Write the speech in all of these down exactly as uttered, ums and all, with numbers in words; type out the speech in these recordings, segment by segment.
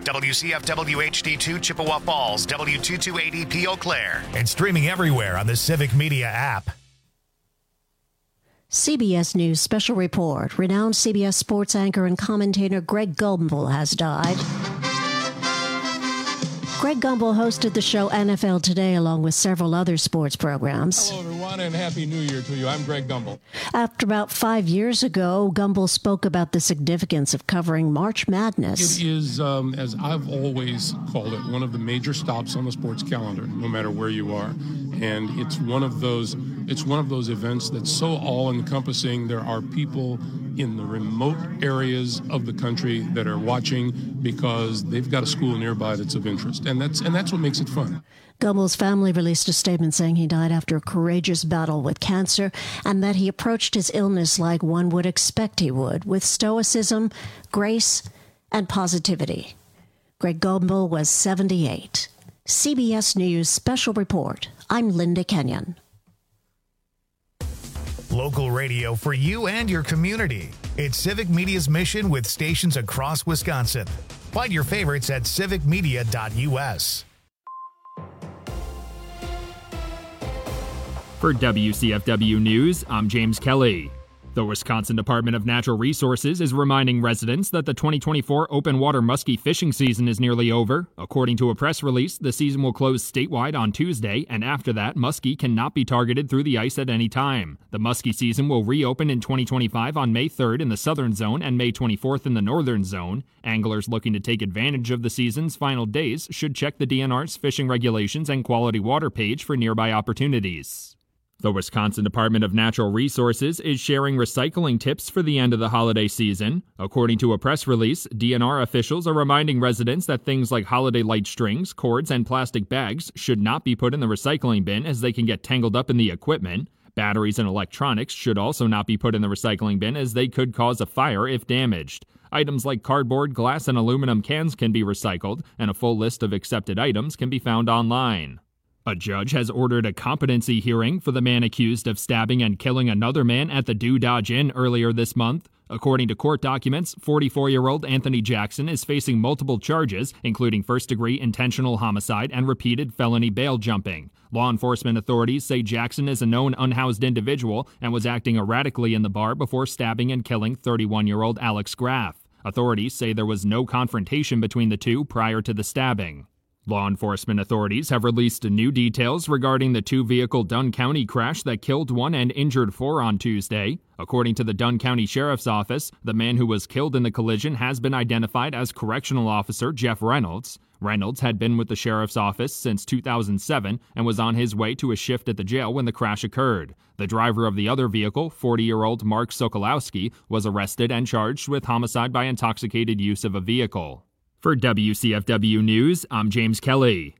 W C F W H D two Chippewa Falls, W two two eight E P Eau Claire, and streaming everywhere on the Civic Media app. C B S News Special Report. Renowned C B S sports anchor and commentator Greg Gumbel has died. Greg Gumbel hosted the show N F L Today along with several other sports programs. Hello, everyone, and Happy New Year to you. I'm Greg Gumbel. After about five years ago, Gumbel spoke about the significance of covering March Madness. It is, um, as I've always called it, one of the major stops on the sports calendar, no matter where you are. And it's one of those it's one of those events that's so all-encompassing. There are people in the remote areas of the country that are watching because they've got a school nearby that's of interest. And that's and that's what makes it fun. Gumbel's family released a statement saying he died after a courageous battle with cancer and that he approached his illness like one would expect he would, with stoicism, grace, and positivity. Greg Gumbel was seventy-eight. C B S News Special Report. I'm Linda Kenyon. Local radio for you and your community. It's Civic Media's mission with stations across Wisconsin. Find your favorites at civic media dot U S. For W C F W News, I'm James Kelly. The Wisconsin Department of Natural Resources is reminding residents that the twenty twenty-four open water muskie fishing season is nearly over. According to a press release, the season will close statewide on Tuesday, and after that, muskie cannot be targeted through the ice at any time. The muskie season will reopen in twenty twenty-five on May third in the southern zone and May twenty-fourth in the northern zone. Anglers looking to take advantage of the season's final days should check the D N R's fishing regulations and quality water page for nearby opportunities. The Wisconsin Department of Natural Resources is sharing recycling tips for the end of the holiday season. According to a press release, D N R officials are reminding residents that things like holiday light strings, cords, and plastic bags should not be put in the recycling bin as they can get tangled up in the equipment. Batteries and electronics should also not be put in the recycling bin as they could cause a fire if damaged. Items like cardboard, glass, and aluminum cans can be recycled, and a full list of accepted items can be found online. A judge has ordered a competency hearing for the man accused of stabbing and killing another man at the Do Dodge Inn earlier this month. According to court documents, forty-four-year-old Anthony Jackson is facing multiple charges, including first-degree intentional homicide and repeated felony bail jumping. Law enforcement authorities say Jackson is a known unhoused individual and was acting erratically in the bar before stabbing and killing thirty-one-year-old Alex Graff. Authorities say there was no confrontation between the two prior to the stabbing. Law enforcement authorities have released new details regarding the two-vehicle Dunn County crash that killed one and injured four on Tuesday. According to the Dunn County Sheriff's Office, the man who was killed in the collision has been identified as Correctional Officer Jeff Reynolds. Reynolds had been with the Sheriff's Office since two thousand seven and was on his way to a shift at the jail when the crash occurred. The driver of the other vehicle, forty-year-old Mark Sokolowski, was arrested and charged with homicide by intoxicated use of a vehicle. For W C F W News, I'm James Kelly.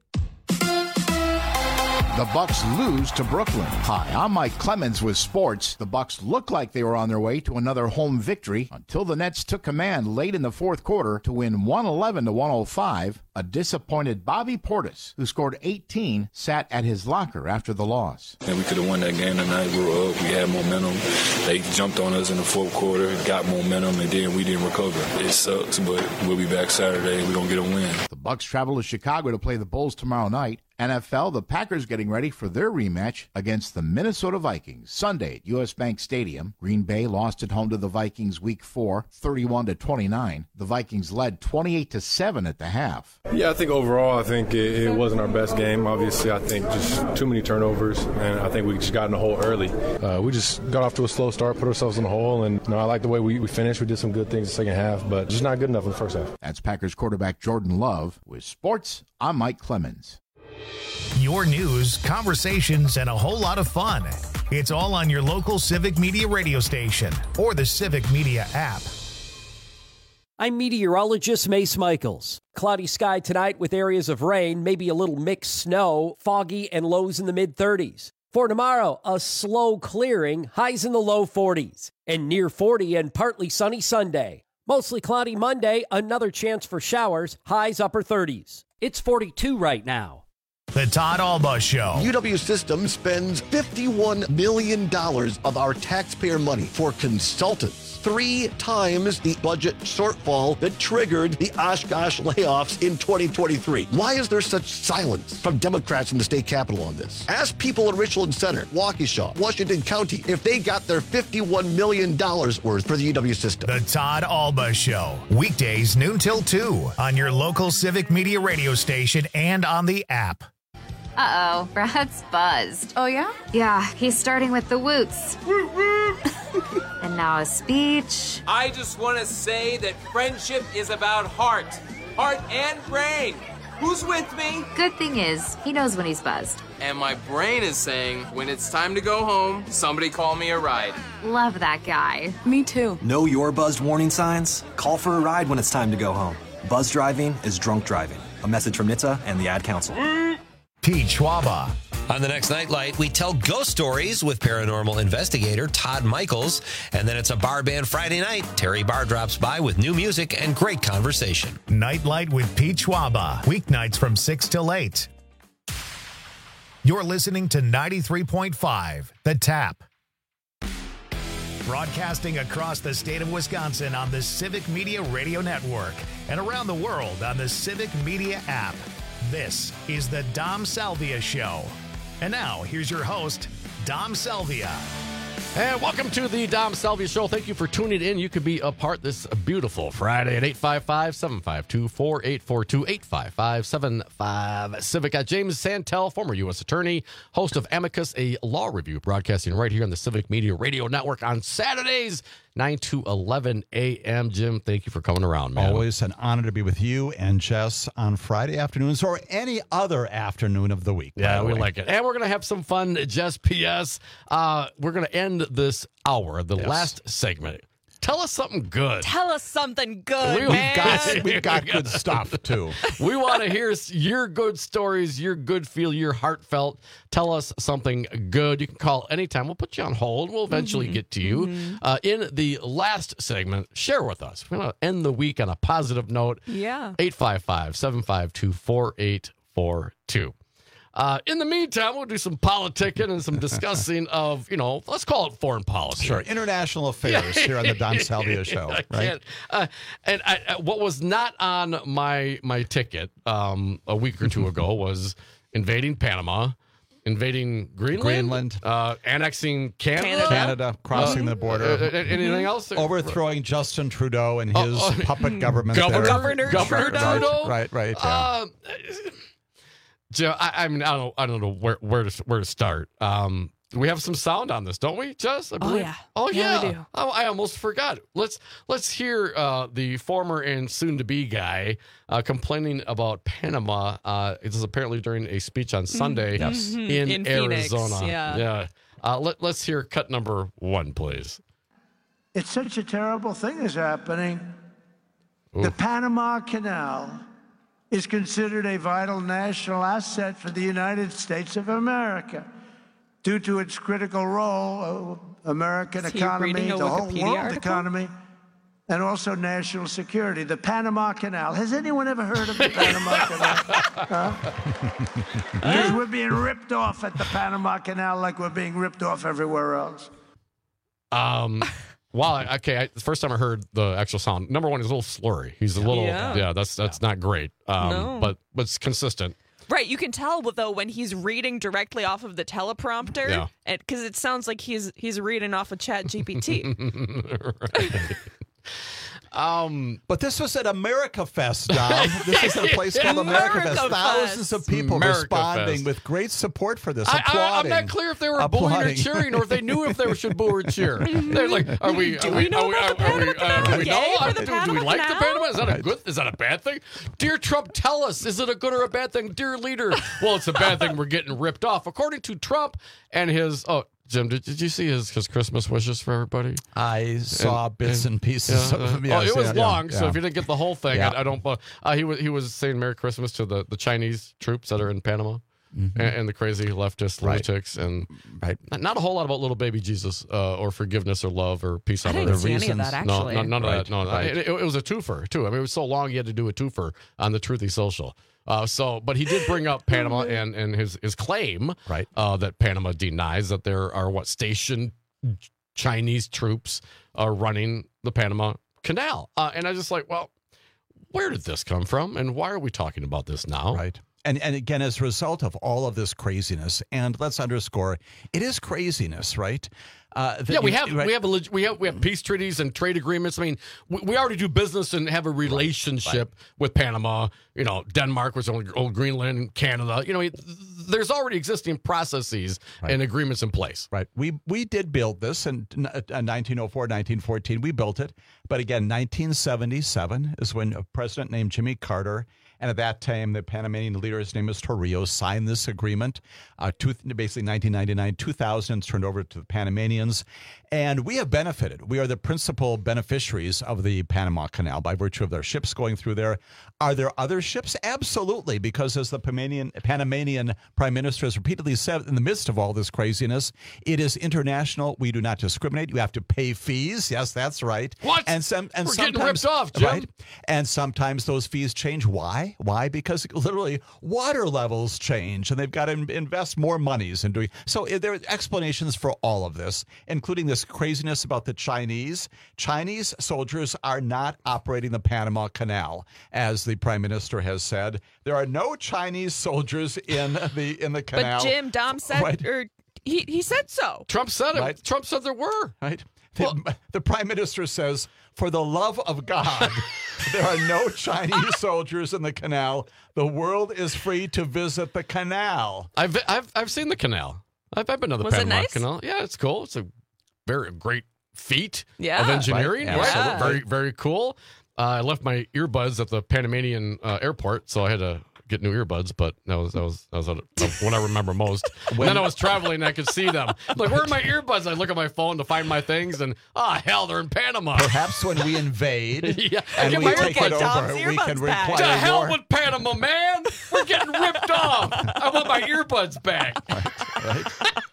The Bucks lose to Brooklyn. Hi, I'm Mike Clemens with sports. The Bucks looked like they were on their way to another home victory until the Nets took command late in the fourth quarter to win one eleven to one oh five. A disappointed Bobby Portis, who scored eighteen, sat at his locker after the loss. And we could have won that game tonight. We were up. We had momentum. They jumped on us in the fourth quarter, got momentum, and then we didn't recover. It sucks, but we'll be back Saturday. We're going to get a win. The Bucks travel to Chicago to play the Bulls tomorrow night. N F L, the Packers getting ready for their rematch against the Minnesota Vikings Sunday at U S. Bank Stadium. Green Bay lost at home to the Vikings week four, thirty-one to twenty-nine. The Vikings led twenty-eight to seven at the half. Yeah, I think overall, I think it, it wasn't our best game. Obviously, I think just too many turnovers, and I think we just got in the hole early. Uh, we just got off to a slow start, put ourselves in the hole, and you know, I like the way we, we finished. We did some good things in the second half, but just not good enough in the first half. That's Packers quarterback Jordan Love. With sports, I'm Mike Clemens. Your news, conversations, and a whole lot of fun. It's all on your local Civic Media radio station or the Civic Media app. I'm meteorologist Mace Michaels. Cloudy sky tonight with areas of rain, maybe a little mixed snow, foggy and lows in the mid-thirties. For tomorrow, a slow clearing, highs in the low forties, and near forty and partly sunny Sunday. Mostly cloudy Monday, another chance for showers, highs upper thirties. It's forty-two right now. The Todd Alba Show. U W System spends fifty-one million dollars of our taxpayer money for consultants. Three times the budget shortfall that triggered the Oshkosh layoffs in twenty twenty-three. Why is there such silence from Democrats in the state capitol on this? Ask people in Richland Center, Waukesha, Washington County if they got their fifty-one million dollars worth for the U W System. The Todd Alba Show. Weekdays noon till two on your local Civic Media radio station and on the app. Uh-oh, Brad's buzzed. Oh, yeah? Yeah, he's starting with the woots. And now a speech. I just want to say that friendship is about heart. Heart and brain. Who's with me? Good thing is, he knows when he's buzzed. And my brain is saying, when it's time to go home, somebody call me a ride. Love that guy. Me too. Know your buzzed warning signs? Call for a ride when it's time to go home. Buzz driving is drunk driving. A message from N H T S A and the Ad Council. Pete Schwaba. On the next Nightlight, we tell ghost stories with paranormal investigator Todd Michaels. And then it's a bar band Friday night. Terry Barr drops by with new music and great conversation. Nightlight with Pete Schwaba. Weeknights from six till eight. You're listening to ninety-three point five, The Tap. Broadcasting across the state of Wisconsin on the Civic Media Radio Network and around the world on the Civic Media app. This is the Dom Salvia Show. And now, here's your host, Dom Salvia. And welcome to the Dom Salvia Show. Thank you for tuning in. You could be a part this beautiful Friday at eight five five, seven five two, four eight four two, eight five five, seven five Civic. Got James Santel, former U S attorney, host of Amicus, a law review, broadcasting right here on the Civic Media Radio Network on Saturdays, nine to eleven a.m. Jim, thank you for coming around, man. Always an honor to be with you and Jess on Friday afternoons or any other afternoon of the week. Yeah, the we way. like it. And we're going to have some fun, Jess P S. Uh, we're going to end this hour, the Yes. last segment. Tell us something good. Tell us something good, We- man. We've got, we've got good stuff, too. We want to hear your good stories, your good feel, your heartfelt. Tell us something good. You can call anytime. We'll put you on hold. We'll eventually Mm-hmm. get to you. Mm-hmm. Uh, in the last segment, share with us. We're going to end the week on a positive note. Yeah. eight five five, seven five two, four eight four two. Uh, in the meantime, we'll do some politicking and some discussing of, you know, let's call it foreign policy. Sure. International affairs here on the Don Salvia Show, I right? can't. Uh, and I, uh, what was not on my my ticket um, a week or two ago was invading Panama, invading Greenland, Greenland. uh, annexing Canada, Canada. Canada, crossing Uh, the border. uh, uh, anything else? Overthrowing Justin Trudeau and Oh, his oh, puppet government Governor, there. Governor Governor Trudeau? Trudeau? Right, right, yeah. Uh, Joe, I, I mean, I don't, I don't know where, where to, where to start. Um, we have some sound on this, don't we, Jess? I Oh, believe? yeah. Oh, Yeah, yeah. we do. Oh, I almost forgot. Let's let's hear uh, the former and soon-to-be guy uh, complaining about Panama. Uh, it was apparently during a speech on Sunday Yes. in, In Phoenix, Arizona. yeah. yeah. Uh, let, let's hear cut number one, please. It's such a terrible thing is happening. The Panama Canal is considered a vital national asset for the United States of America due to its critical role, uh, American Is he economy, reading a the whole Wikipedia world article? economy, and also national security. The Panama Canal. Has anyone ever heard of the Panama Canal? Huh? Because we're being ripped off at the Panama Canal like we're being ripped off everywhere else. Um, wow. I- Okay. I, the first time I heard the actual sound, number one, he's a little slurry. He's a little, yeah. Yeah. that's that's not great. Um, No. but but it's consistent. Right, you can tell though when he's reading directly off of the teleprompter, Yeah. because it sounds like he's he's reading off of Chat G P T. Right. Um, but this was at America Fest, Dom. This is at a place called America Fest. America Thousands Fest. of people America responding Fest. with great support for this. I, I, I'm applauding. not clear if they were booing or Applauding. cheering, or if they knew if they should boo or cheer. They're like, "Are we? Do are we know are about the are we, Panama uh, do we Canal? know? Yay for Uh, the do, do we Panama like the Canal? Panama? Is that a Right. good? Is that a bad thing? Dear Trump, tell us, is it a good or a bad thing? Dear leader, well, it's a bad thing. We're getting ripped off, according to Trump and his. Oh, Jim, did, did you see his, his Christmas wishes for everybody? I saw And- bits and pieces Yeah, of uh, them. oh, Yes, it was yeah, long, yeah, so yeah. if you didn't get the whole thing, Yeah. I, I don't. Uh, he was he was saying Merry Christmas to the, the Chinese troops that are in Panama. mm-hmm. and, and the crazy leftist Right. lunatics, and right. not, not a whole lot about little baby Jesus uh, or forgiveness or love or peace I on didn't earth. see any of that, actually. No, no, none Right. of that. No, Right. it, it was a twofer too. I mean, it was so long you had to do a twofer on the Truthy Social. Uh, so, but he did bring up Panama and, and his, his claim Right. uh, that Panama denies that there are what stationed Chinese troops are running the Panama Canal. Uh, and I was just like, well, where did this come from? And why are we talking about this now? Right. And and again, as a result of all of this craziness, and let's underscore, it is craziness, right? Uh, that Yeah, we you- have right. we have a leg- we have we have peace treaties and trade agreements. I mean, we, we already do business and have a relationship with Panama. You know, Denmark was old, old Greenland, Canada. You know, it, there's already existing processes Right. and agreements in place. Right. We we did build this in uh, nineteen oh four, nineteen fourteen. We built it. But again, nineteen seventy-seven is when a president named Jimmy Carter, and at that time, the Panamanian leader, his name is Torrijos, signed this agreement. Uh, two, basically, nineteen ninety-nine, two thousand, it's turned over to the Panamanians. And we have benefited. We are the principal beneficiaries of the Panama Canal by virtue of their ships going through there. Are there other ships? Absolutely, because as the Panamanian, Panamanian Prime Minister has repeatedly said, in the midst of all this craziness, it is international. We do not discriminate. You have to pay fees. Yes, that's right. What? And some and We're getting sometimes, ripped off, Jim. Right? And sometimes those fees change. Why? Why? Because literally water levels change, and they've got to invest more monies in doing. So there are explanations for all of this, including this craziness about the Chinese. Chinese soldiers are not operating the Panama Canal, as the Prime Minister has said. There are no Chinese soldiers in the in the canal. But Jim, Dom said, Right. or he he said so. Trump said it. Right. Trump said there were. Right. The, the Prime Minister says, for the love of God, there are no Chinese soldiers in the canal. The world is free to visit the canal. I've I've I've seen the canal. I've, I've been to the Was it Panama nice? Canal. Yeah, it's cool. It's a very great feat Yeah. of engineering. Right. Right. Absolutely. Very very cool. Uh, I left my earbuds at the Panamanian uh, airport, so I had to get new earbuds. But that was that was that was a, what I remember most. And then I was traveling, and I could see them. Like, where are my earbuds? I look at my phone to find my things, and ah, hell, they're in Panama. Perhaps when we invade Yeah. and Get we my take earbuds. it Dom's over, we earbuds can back. To require hell your... with Panama, man! We're getting ripped off. I want my earbuds back. Right?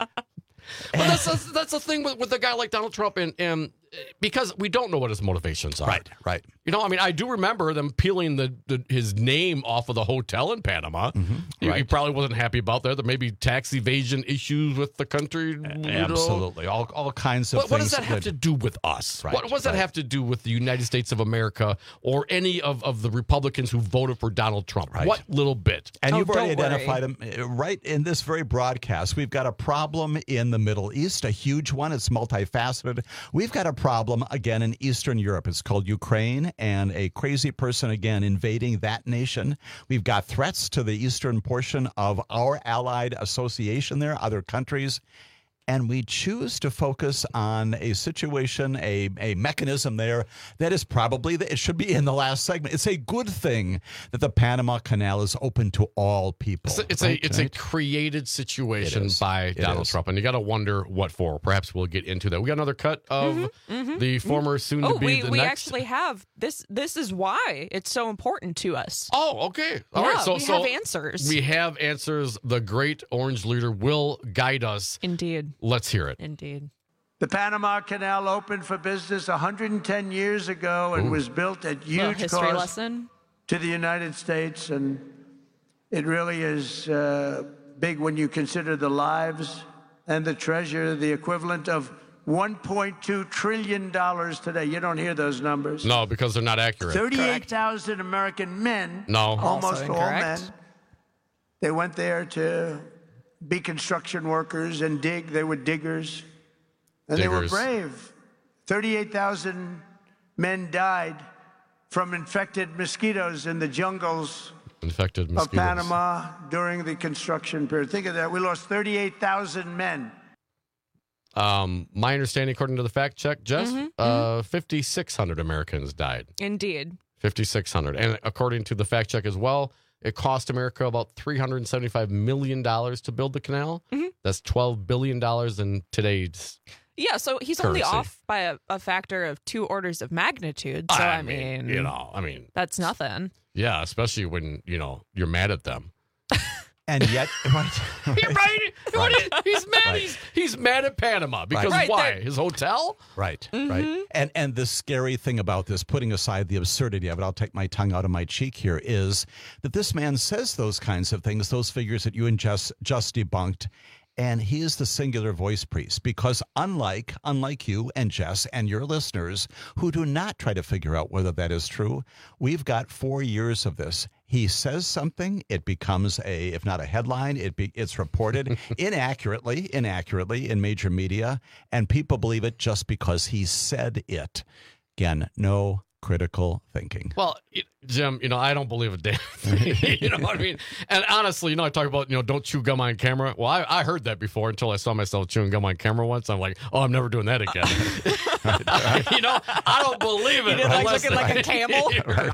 But that's, that's that's the thing with, with a guy like Donald Trump, and, and because we don't know what his motivations are. Right, right. You know, I mean, I do remember them peeling the, the his name off of the hotel in Panama. Mm-hmm. He, Right. he probably wasn't happy about that. There may be tax evasion issues with the country. you know. Absolutely. All, all kinds of But what things. does that have to do with us? Right, what, what does that right. have to do with the United States of America or any of, of the Republicans who voted for Donald Trump? Right. What little bit? And Oh, you've already don't worry. identified them uh, right in this very broadcast. We've got a problem in the Middle East, a huge one. It's multifaceted. We've got a problem again in Eastern Europe. It's called Ukraine, and a crazy person again invading that nation. We've got threats to the eastern portion of our allied association there, other countries. And we choose to focus on a situation, a, a mechanism there that is probably, the, it should be in the last segment. It's a good thing that the Panama Canal is open to all people. It's a, it's, right? a, it's Right? a created situation It is. by It Donald is. Trump, and you got to wonder what for. Perhaps we'll get into that. We got another cut of Mhm, the mhm. former soon to Oh, be we, the we next. actually have this. This is why it's so important to us. Oh, okay. All Yeah, right. So we so have answers. We have answers. The great orange leader will guide us. Indeed. Let's hear it. Indeed. The Panama Canal opened for business one hundred ten years ago and Ooh. was built at Little huge history cost lesson. to the United States, and it really is uh, big when you consider the lives and the treasure, the equivalent of one point two trillion dollars today. You don't hear those numbers. No, because they're not accurate. thirty-eight thousand American men, No. almost Also all incorrect. men. They went there to be construction workers and dig. They were diggers. And they were Diggers. brave. thirty-eight thousand men died from infected mosquitoes in the jungles Infected of mosquitoes. Panama during the construction period. Think of that. We lost thirty-eight thousand men. Um, my understanding, according to the fact check, Jess, Mhm, uh, fifty-six hundred Americans died. Indeed. fifty-six hundred. And according to the fact check as well, it cost America about three hundred seventy-five million dollars to build the canal. Mhm. That's twelve billion dollars in today's. Yeah, so he's only Currency. off by a, a factor of two orders of magnitude. So I, mean, you know, I mean, that's nothing. yeah, especially when, you know, you're mad at them. And yet, right, right. right. right. He's mad. Right. He's he's mad at Panama because Right. why? Right. His hotel? Right, Mm-hmm. right. And and the scary thing about this, putting aside the absurdity of it, I'll take my tongue out of my cheek here, is that this man says those kinds of things, those figures that you and Jess just debunked, and he is the singular voice priest, because unlike unlike you and Jess and your listeners who do not try to figure out whether that is true, we've got four years of this. He says something, it becomes a, if not a headline, it be, it's reported inaccurately, inaccurately in major media, and people believe it just because he said it. Again, no critical thinking. Well, it, Jim, you know, I don't believe a damn thing. You know what I mean? And honestly, you know, I talk about, you know, don't chew gum on camera. Well, I, I heard that before until I saw myself chewing gum on camera once. I'm like, oh, I'm never doing that again. You know, I don't believe it. You did like unless looking I- like a camel?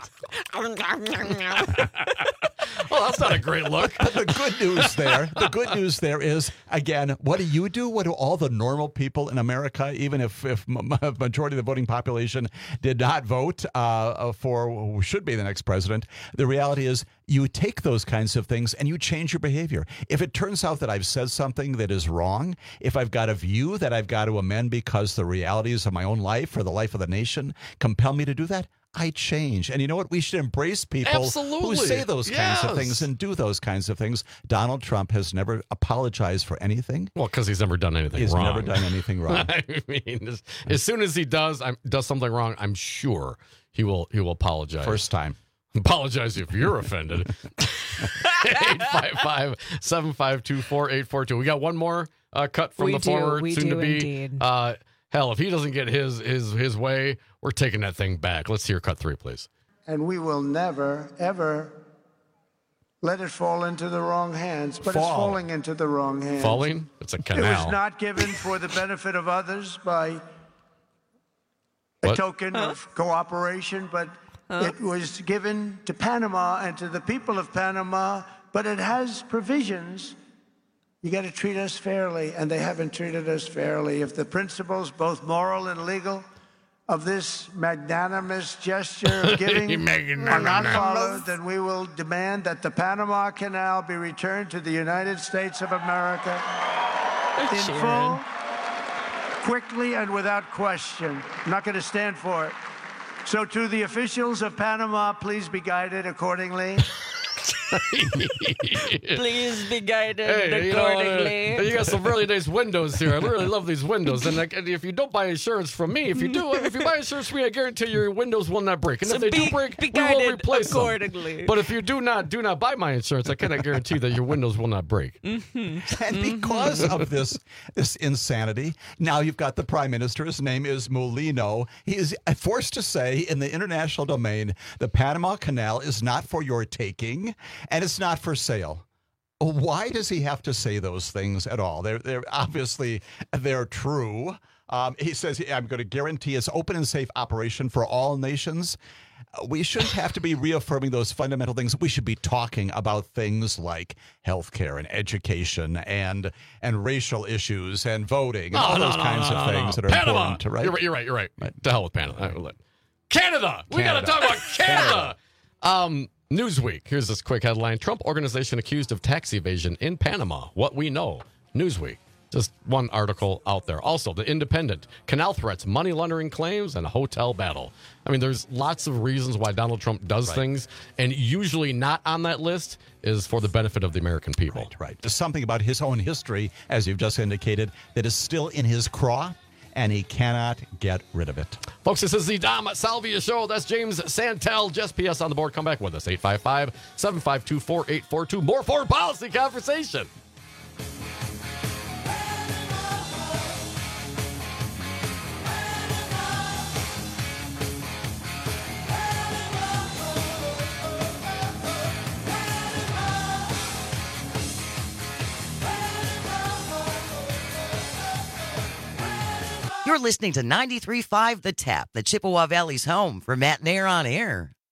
Well, that's not a great look. But the good news there, the good news there is, again, what do you do? What do all the normal people in America, even if if m- m- majority of the voting population did not vote uh, for who should be the next president? The reality is, you take those kinds of things and you change your behavior. If it turns out that I've said something that is wrong, if I've got a view that I've got to amend because the realities of my own life or the life of the nation compel me to do that, I change. And you know what? We should embrace people Absolutely. who say those kinds Yes. of things and do those kinds of things. Donald Trump has never apologized for anything. Well, because he's never done anything He's wrong. never done anything wrong. I mean, as, as soon as he does, I'm, does something wrong, I'm sure he will he will apologize. First time. Apologize if you're offended. eight five five, seven five two, four eight four two. We got one more uh, cut from We the do, former we soon do to be. indeed. Uh, hell, if he doesn't get his his his way, we're taking that thing back. Let's hear cut three, please. And we will never, ever let it fall into the wrong hands. But it's Fall. falling into the wrong hands. Falling? It's a It canal. was not given for the benefit of others by a What? token of cooperation, but it was given to Panama and to the people of Panama, but it has provisions. You got to treat us fairly, and they haven't treated us fairly. If the principles, both moral and legal, of this magnanimous gesture of giving are not followed, then we will demand that the Panama Canal be returned to the United States of America in full, quickly, and without question. I'm not going to stand for it. So to the officials of Panama, please be guided accordingly. Please be guided Hey, you know, accordingly. uh, you got some really nice windows here. I really love these windows. And, like, and if you don't buy insurance from me, if you do, if you buy insurance from me, I guarantee your windows will not break. And So if they be- do break, be we will guided replace accordingly. them. But if you do not do not buy my insurance, I cannot guarantee that your windows will not break. Mm-hmm. And because of this this insanity, now you've got the prime minister. His name is Molino. He is forced to say in the international domain, the Panama Canal is not for your taking and it's not for sale. Why does he have to say those things at all? They're they're obviously they're true. Um, he says, I'm going to guarantee its open and safe operation for all nations. We shouldn't have to be reaffirming those fundamental things. We should be talking about things like healthcare and education and and racial issues and voting and No, all no, those no, kinds no, of no, things no. that are Panama. important. Right? You're right. You're right. You're right. right. To hell with Panama. All right, we'll let- Canada. We got to Canada. talk about Canada. Um, Newsweek. Here's this quick headline: Trump organization accused of tax evasion in Panama. What we know. Newsweek. Just one article out there. Also, The Independent. Canal threats, money laundering claims, and a hotel battle. I mean, there's lots of reasons why Donald Trump does Right. things, and usually not on that list is for the benefit of the American people. Right, right. There's something about his own history, as you've just indicated, that is still in his craw, and he cannot get rid of it. Folks, this is the Dom Salvia Show. That's James Santel. Just P S on the board. Come back with us. eight five five, seven five two, four eight four two. More foreign policy conversation. You're listening to ninety-three point five The Tap, the Chippewa Valley's home for Matt Nair on air.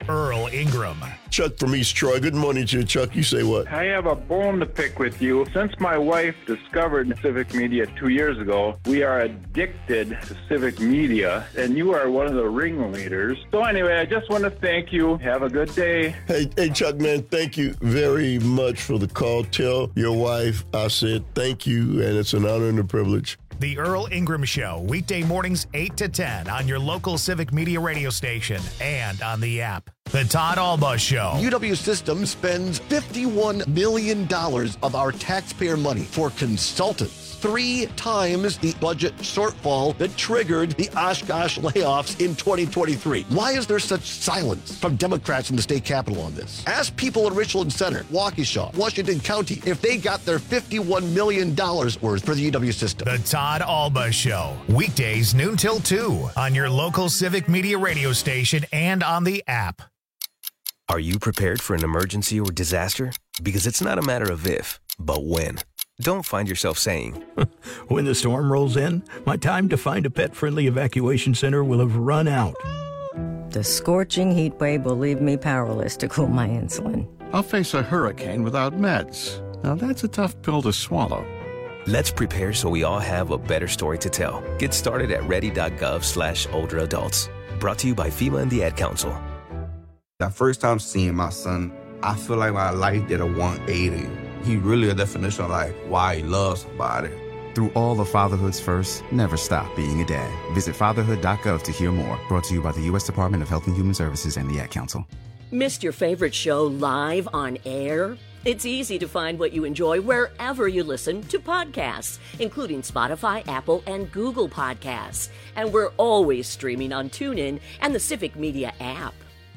Earl Ingram. Chuck from East Troy. Good morning to you, Chuck. You say what? I have a bone to pick with you. Since my wife discovered civic media two years ago, we are addicted to civic media, and you are one of the ringleaders. So anyway, I just want to thank you. Have a good day. Hey, hey, Chuck, man, thank you very much for the call. Tell your wife I said thank you, and it's an honor and a privilege. The Earl Ingram Show, weekday mornings eight to ten on your local civic media radio station and on the app. The Todd Alba Show. U W System spends fifty-one million dollars of our taxpayer money for consultants. Three times the budget shortfall that triggered the Oshkosh layoffs in twenty twenty-three. Why is there such silence from Democrats in the state capitol on this? Ask people in Richland Center, Waukesha, Washington County if they got their fifty-one million dollars worth for the U W System. The Todd Alba Show, weekdays noon till two on your local civic media radio station and on the app. Are you prepared for an emergency or disaster? Because it's not a matter of if, but when. Don't find yourself saying, when the storm rolls in, my time to find a pet-friendly evacuation center will have run out. The scorching heat wave will leave me powerless to cool my insulin. I'll face a hurricane without meds. Now that's a tough pill to swallow. Let's prepare so we all have a better story to tell. Get started at ready.gov slash older adults. Brought to you by FEMA and the Ad Council. The first time seeing my son, I feel like my life did a one eighty. He really a definition of like why he loves somebody. Through all of fatherhood's first, never stop being a dad. Visit fatherhood dot gov to hear more. Brought to you by the U S Department of Health and Human Services and the Ad Council. Missed your favorite show live on air? It's easy to find what you enjoy wherever you listen to podcasts, including Spotify, Apple, and Google Podcasts. And we're always streaming on TuneIn and the Civic Media app.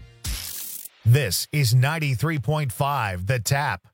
This is ninety-three point five The Tap.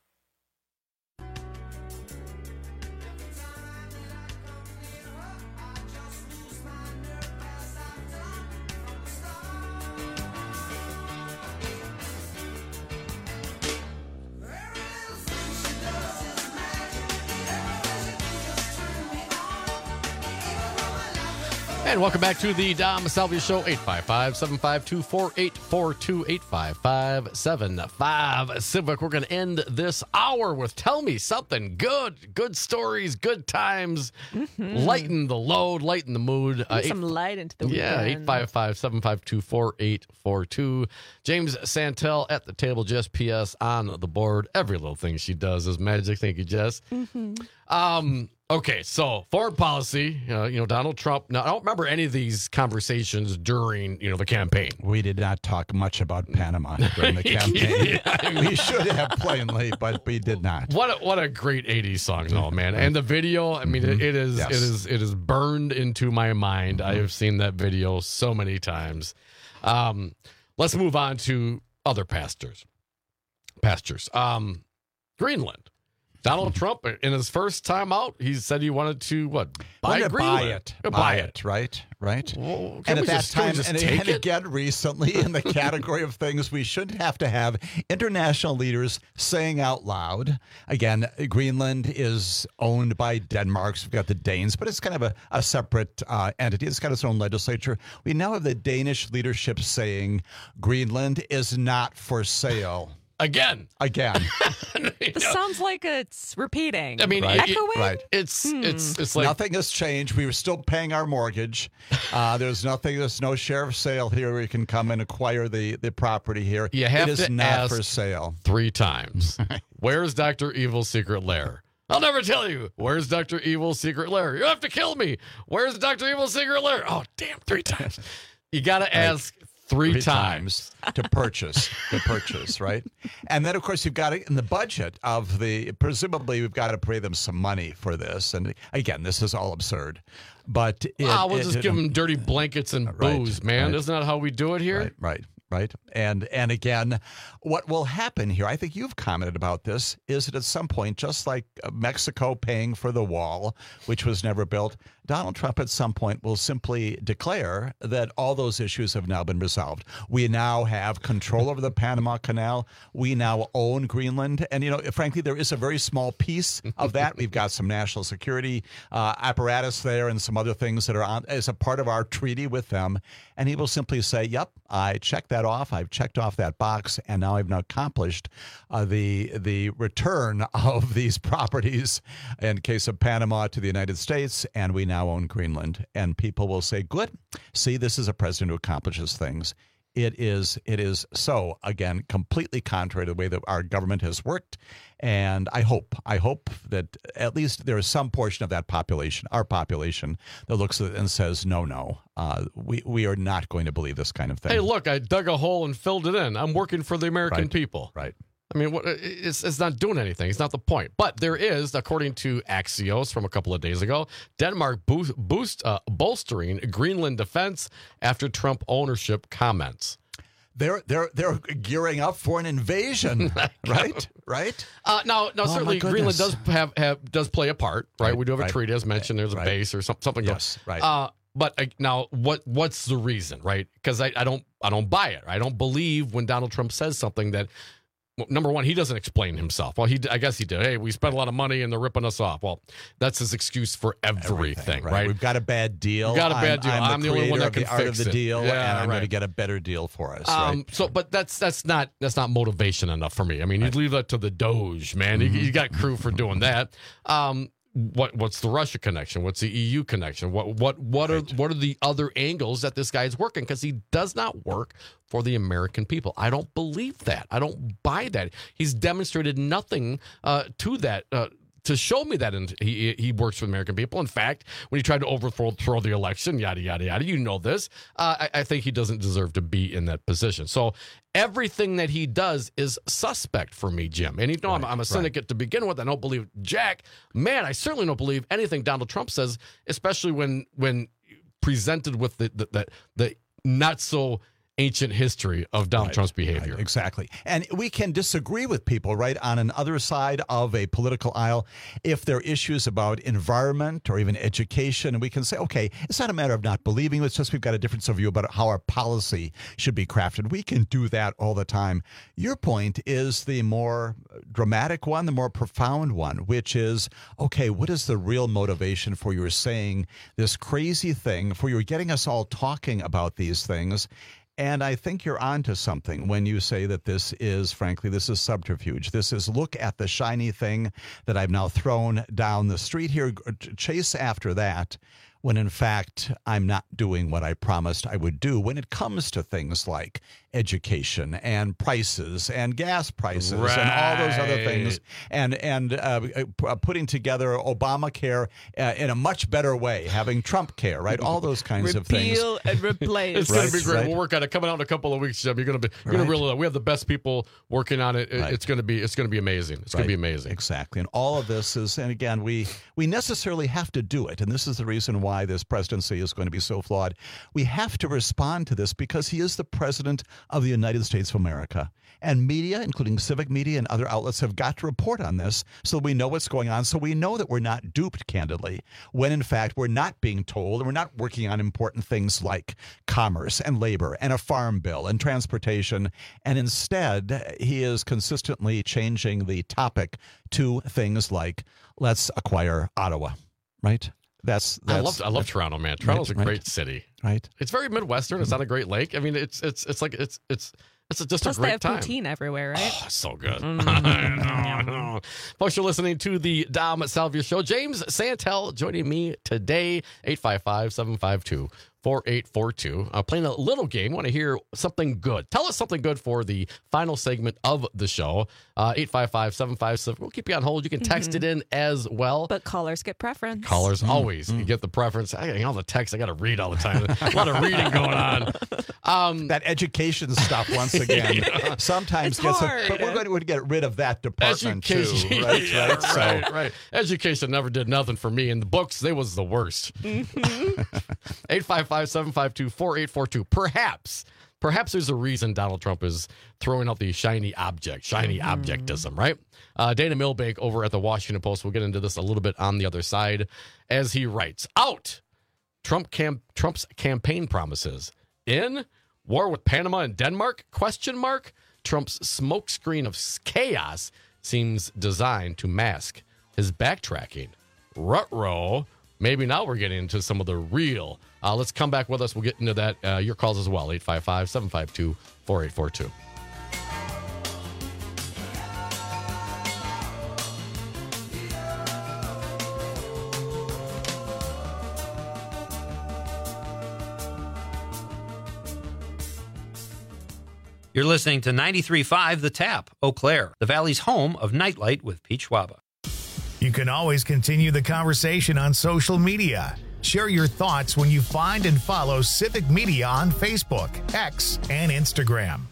And welcome back to the Dom Salvia Show, eight five five, seven five two, four eight four two, eight five five, seven five Civic. We're going to end this hour with Tell Me Something Good. Good stories, good times. Mm-hmm. Lighten the load, lighten the mood. Uh, some eight, light into the weekend. Yeah, eight five five, seven five two, four eight four two. James Santel at the table, Jess P S on the board. Every little thing she does is magic. Thank you, Jess. Mm-hmm. Um... Okay, so foreign policy, uh, you know, Donald Trump. Now, I don't remember any of these conversations during, you know, the campaign. We did not talk much about Panama during the campaign. Yeah, I mean, we should have plainly, but we did not. What a, what a great eighties song, though, man. And the video, I mean, mm-hmm. it, it is yes. it is it is burned into my mind. Mm-hmm. I have seen that video so many times. Um, let's move on to other pastors. Pastors. Um, Greenland. Donald Trump, in his first time out, he said he wanted to, what, buy Greenland? Buy it. Buy, buy it. it, right? Right. Well, and at that just, time, and, and again, recently, in the category of things we shouldn't have to have international leaders saying out loud. Again, Greenland is owned by Denmark. So we've got the Danes, but it's kind of a, a separate uh, entity. It's got its own legislature. We now have the Danish leadership saying Greenland is not for sale. Again. Again. This know. sounds like it's repeating. I mean, right? Echoing? It, right. It's, hmm. it's, it's like. Nothing has changed. We were still paying our mortgage. Uh, there's nothing, there's no sheriff's sale here where you can come and acquire the, the property here. You have it is to not ask for sale. Three times. Where's Doctor Evil's secret lair? I'll never tell you. Where's Doctor Evil's secret lair? You have to kill me. Where's Doctor Evil's secret lair? Oh, damn, three times. You got to ask. Three, Three times. times to purchase, to purchase, right? And then, of course, you've got to, in the budget of the, presumably we've got to pay them some money for this. And again, this is all absurd. But it, ah, we'll it, just it, give them dirty blankets and right, booze, man. Right. Isn't that how we do it here? Right, right. Right. And and again, what will happen here, I think you've commented about this, is that at some point, just like Mexico paying for the wall, which was never built, Donald Trump at some point will simply declare that all those issues have now been resolved. We now have control over the Panama Canal. We now own Greenland. And, you know, frankly, there is a very small piece of that. We've got some national security uh, apparatus there and some other things that are on as a part of our treaty with them. And he will simply say, yep, I checked that that off. I've checked off that box, and now I've now accomplished uh, the the return of these properties in case of Panama to the United States, and we now own Greenland. And people will say, good, see, this is a president who accomplishes things. It is, it is so, again, completely contrary to the way that our government has worked. And I hope, I hope that at least there is some portion of that population, our population, that looks at it and says, no, no, uh, we, we are not going to believe this kind of thing. Hey, look, I dug a hole and filled it in. I'm working for the American Right. people. Right. I mean, what, it's, it's not doing anything. It's not the point. But there is, according to Axios from a couple of days ago, Denmark boost, boost uh, bolstering Greenland defense after Trump ownership comments. They're they're they're gearing up for an invasion, right? Right? Uh, now, now Oh, certainly my Greenland goodness. does have, have does play a part, right? Right, we do have a right. treaty, as mentioned. There's a Right. base or some, something. Yes, going. right. Uh, but uh, now, what what's the reason, right? Because I, I don't I don't buy it. I don't believe when Donald Trump says something that. Well, number one, he doesn't explain himself. Well, he I guess he did. Hey, we spent a lot of money and they're ripping us off. Well, that's his excuse for everything, Everything, right? We've got a bad deal. We've got a bad I'm- deal. I'm, I'm the, the only one creator that of can the art fix of the it. deal, Yeah, and I'm going to right. get a better deal for us. Um, right? So, but that's that's not that's not motivation enough for me. I mean, you leave that to the Doge, man. You, you got crew for doing that. Um, what what's the Russia connection? What's the E U connection? What what what are what are the other angles that this guy is working? Because he does not work for the American people. I don't believe that. I don't buy that. He's demonstrated nothing uh, to that. Uh, to show me that and he he works for the American people. In fact, when he tried to overthrow throw the election, yada, yada, yada, you know this, uh, I, I think he doesn't deserve to be in that position. So everything that he does is suspect for me, Jim. And you know, I'm, I'm a syndicate to begin with. I don't believe Jack. Man, I certainly don't believe anything Donald Trump says, especially when when presented with the the, the, the not so ancient history of Donald Right, Trump's behavior. right, exactly. And we can disagree with people, right, on an other side of a political aisle if there are issues about environment or even education. And we can say, okay, it's not a matter of not believing. It's just we've got a difference of view about how our policy should be crafted. We can do that all the time. Your point is the more dramatic one, the more profound one, which is, okay, what is the real motivation for your saying this crazy thing, for your getting us all talking about these things? And I think you're onto something when you say that this is, frankly, this is subterfuge. This is look at the shiny thing that I've now thrown down the street here, chase after that, when in fact I'm not doing what I promised I would do when it comes to things like education and prices and gas prices Right. and all those other things, and and uh, uh, putting together Obamacare uh, in a much better way, having Trump care, right? All those kinds of things. Repeal and replace. It's Right, going to be great. right. We'll work on it. Coming out in a couple of weeks, Jim. You're going to be. You're going Right. to really. We have the best people working on it. It- Right. It's going to be. It's going to be amazing. It's going to be amazing. Exactly. And all of this is, and again, we we necessarily have to do it. And this is the reason why this presidency is going to be so flawed. We have to respond to this because he is the president of the United States of America. And media, including civic media and other outlets, have got to report on this so we know what's going on, so we know that we're not duped, candidly, when in fact we're not being told and we're not working on important things like commerce and labor and a farm bill and transportation. And instead, he is consistently changing the topic to things like, let's acquire Ottawa, right? That's, that's I love. I love Toronto, man. Toronto's Right, a right. great city. Right. It's very Midwestern. It's on a Great Lake. I mean, it's it's it's like it's it's it's just Plus, a they great have time. poutine everywhere, right? Oh, so good. Mm. I know, I know. Folks, you're listening to the Dom Salvia Show. James Santel joining me today, eight five five, seven five two, four eight four two. Uh, playing a little game. Want to hear something good. Tell us something good for the final segment of the show. Uh, eight five five, seven five seven. We'll keep you on hold. You can text Mhm. it in as well. But callers get preference. Callers always you get the preference. I got all the texts I got to read all the time. A lot of reading going on. Um, that education stuff once again Yeah. sometimes It's gets, a, hard. but we're going to get rid of that department Education, too, right? yeah, right? So- right, right. Education never did nothing for me. And the books, they was the worst. eight five five, seven five two, four eight four two. Perhaps, perhaps there's a reason Donald Trump is throwing out the shiny object, shiny objectism, right? Uh, Dana Milbank over at the Washington Post, we'll get into this a little bit on the other side, as he writes, out Trump cam- Trump's campaign promises. In war with Panama and Denmark? Question mark. Trump's smokescreen of chaos seems designed to mask his backtracking. Rutrow, maybe now we're getting into some of the real. Uh, let's come back with us. We'll get into that. Uh, your calls as well, eight five five, seven five two, four eight four two. You're listening to ninety-three point five The Tap, Eau Claire, the Valley's home of Nightlight with Pete Schwaba. You can always continue the conversation on social media. Share your thoughts when you find and follow Civic Media on Facebook, X, and Instagram.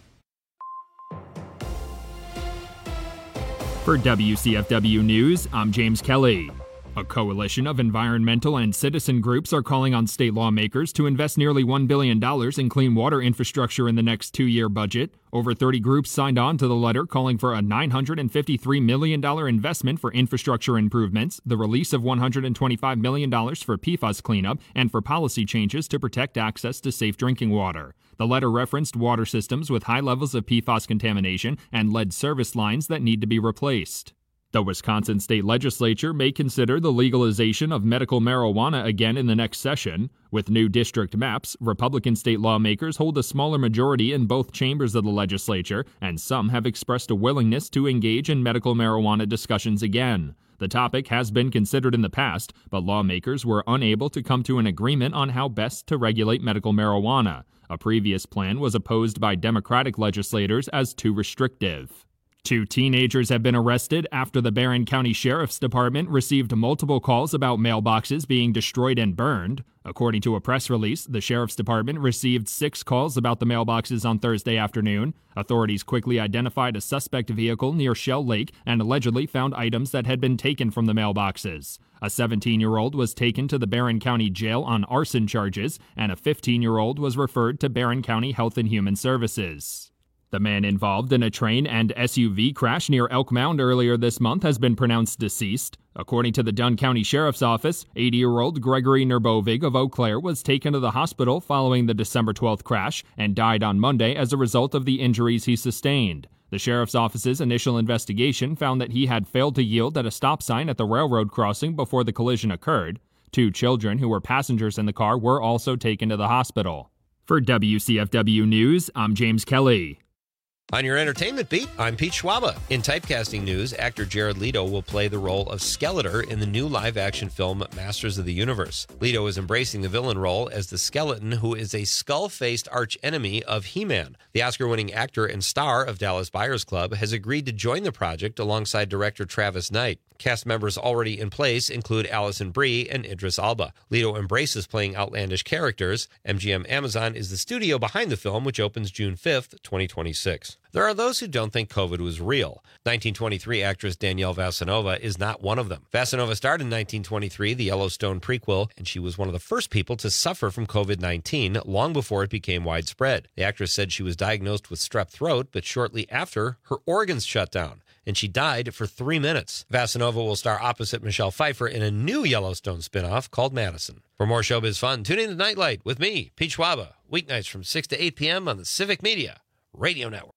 For W C F W News, I'm James Kelly. A coalition of environmental and citizen groups are calling on state lawmakers to invest nearly one billion dollars in clean water infrastructure in the next two-year budget. Over thirty groups signed on to the letter calling for a nine hundred fifty-three million dollars investment for infrastructure improvements, the release of one hundred twenty-five million dollars for P FAS cleanup, and for policy changes to protect access to safe drinking water. The letter referenced water systems with high levels of P FAS contamination and lead service lines that need to be replaced. The Wisconsin State Legislature may consider the legalization of medical marijuana again in the next session. With new district maps, Republican state lawmakers hold a smaller majority in both chambers of the legislature, and some have expressed a willingness to engage in medical marijuana discussions again. The topic has been considered in the past, but lawmakers were unable to come to an agreement on how best to regulate medical marijuana. A previous plan was opposed by Democratic legislators as too restrictive. Two teenagers have been arrested after the Barron County Sheriff's Department received multiple calls about mailboxes being destroyed and burned. According to a press release, the Sheriff's Department received six calls about the mailboxes on Thursday afternoon. Authorities quickly identified a suspect vehicle near Shell Lake and allegedly found items that had been taken from the mailboxes. A seventeen-year-old was taken to the Barron County Jail on arson charges, and a fifteen-year-old was referred to Barron County Health and Human Services. The man involved in a train and S U V crash near Elk Mound earlier this month has been pronounced deceased. According to the Dunn County Sheriff's Office, eighty-year-old Gregory Nerbovig of Eau Claire was taken to the hospital following the December twelfth crash and died on Monday as a result of the injuries he sustained. The Sheriff's Office's initial investigation found that he had failed to yield at a stop sign at the railroad crossing before the collision occurred. Two children who were passengers in the car were also taken to the hospital. For W C F W News, I'm James Kelly. On your entertainment beat, I'm Pete Schwaba. In typecasting news, actor Jared Leto will play the role of Skeletor in the new live-action film Masters of the Universe. Leto is embracing the villain role as the skeleton who is a skull-faced arch-enemy of He-Man. The Oscar-winning actor and star of Dallas Buyers Club has agreed to join the project alongside director Travis Knight. Cast members already in place include Alison Brie and Idris Elba. Leto embraces playing outlandish characters. M G M Amazon is the studio behind the film, which opens June fifth, twenty twenty-six. There are those who don't think COVID was real. nineteen twenty-three actress Danielle Vasanova is not one of them. Vasanova starred in nineteen twenty-three, the Yellowstone prequel, and she was one of the first people to suffer from COVID nineteen long before it became widespread. The actress said she was diagnosed with strep throat, but shortly after, her organs shut down, and she died for three minutes. Vasanova will star opposite Michelle Pfeiffer in a new Yellowstone spinoff called Madison. For more showbiz fun, tune in to Nightlight with me, Pete Schwaba, weeknights from six to eight p.m. on the Civic Media Radio Network.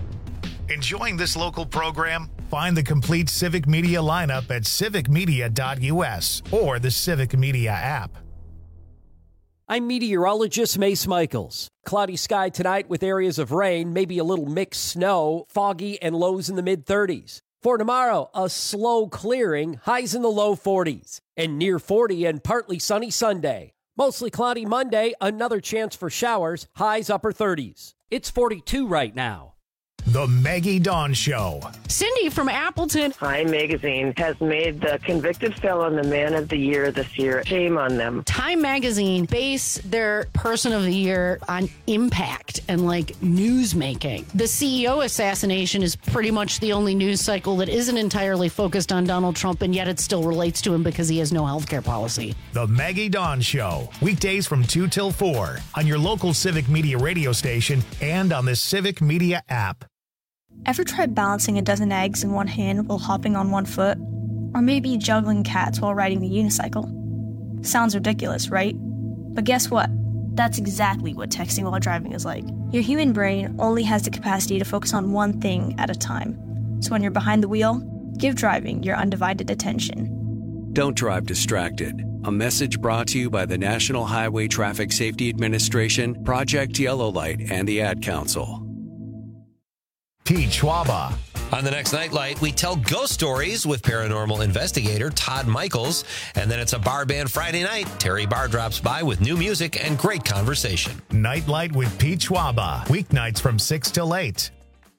Enjoying this local program? Find the complete Civic Media lineup at civic media dot u s or the Civic Media app. I'm meteorologist Mace Michaels. Cloudy sky tonight with areas of rain, maybe a little mixed snow, foggy and lows in the mid thirties. For tomorrow, a slow clearing, highs in the low forties, and near forty and partly sunny Sunday. Mostly cloudy Monday, another chance for showers, highs upper thirties. It's forty-two right now. The Maggie Dawn Show. Cindy from Appleton. Time Magazine has made the convicted felon the man of the year this year. Shame on them. Time Magazine base their person of the year on impact and like news making. The C E O assassination is pretty much the only news cycle that isn't entirely focused on Donald Trump, and yet it still relates to him because he has no healthcare policy. The Maggie Dawn Show. Weekdays from two till four on your local Civic Media radio station and on the Civic Media app. Ever tried balancing a dozen eggs in one hand while hopping on one foot? Or maybe juggling cats while riding the unicycle? Sounds ridiculous, right? But guess what? That's exactly what texting while driving is like. Your human brain only has the capacity to focus on one thing at a time. So when you're behind the wheel, give driving your undivided attention. Don't drive distracted. A message brought to you by the National Highway Traffic Safety Administration, Project Yellow Light, and the Ad Council. Pete Schwaba. On the next Nightlight, we tell ghost stories with paranormal investigator Todd Michaels. And then it's a bar band Friday night. Terry Barr drops by with new music and great conversation. Nightlight with Pete Schwaba. Weeknights from six till eight.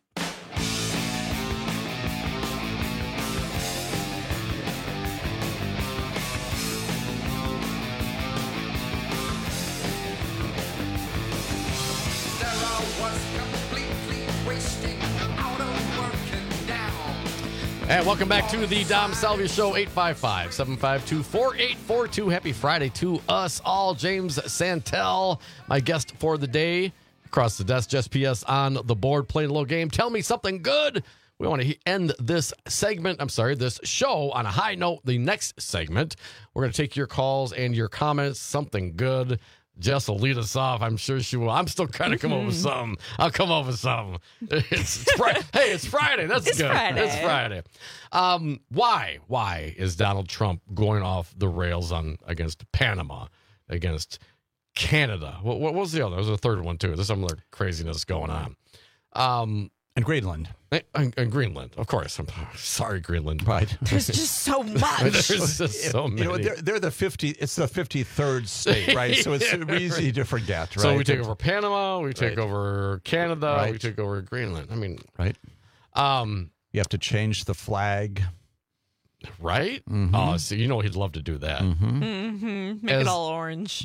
And welcome back to the Dom Salvia Show, eight five five, seven five two, four eight four two. Happy Friday to us all. James Santel, my guest for the day. Across the desk, Jess P S on the board, playing a little game. Tell me something good. We want to end this segment, I'm sorry, this show on a high note. The next segment, we're going to take your calls and your comments. Something good. Jess will lead us off. I'm sure she will. I'm still trying to come up with something. I'll come up with something. It's, it's Friday. Hey, it's Friday. That's it's good. Friday. It's Friday. Um, why? Why is Donald Trump going off the rails on against Panama, against Canada? What, what was the other? There was a third one too. There's some other craziness going on. Um, and Greenland. And, and Greenland, of course. I'm sorry, Greenland. Right. There's just so much. There's just so many. You know, they're, they're the fifty. It's the fifty-third state, right? So it's Yeah, easy right. to forget, right? So we take over Panama, we take Right. over Canada, Right. we take over Greenland. I mean, right. Um, you have to change the flag, right? Mhm. Oh, so you know he'd love to do that. Mm-hmm. Mm-hmm. Make As- it all orange.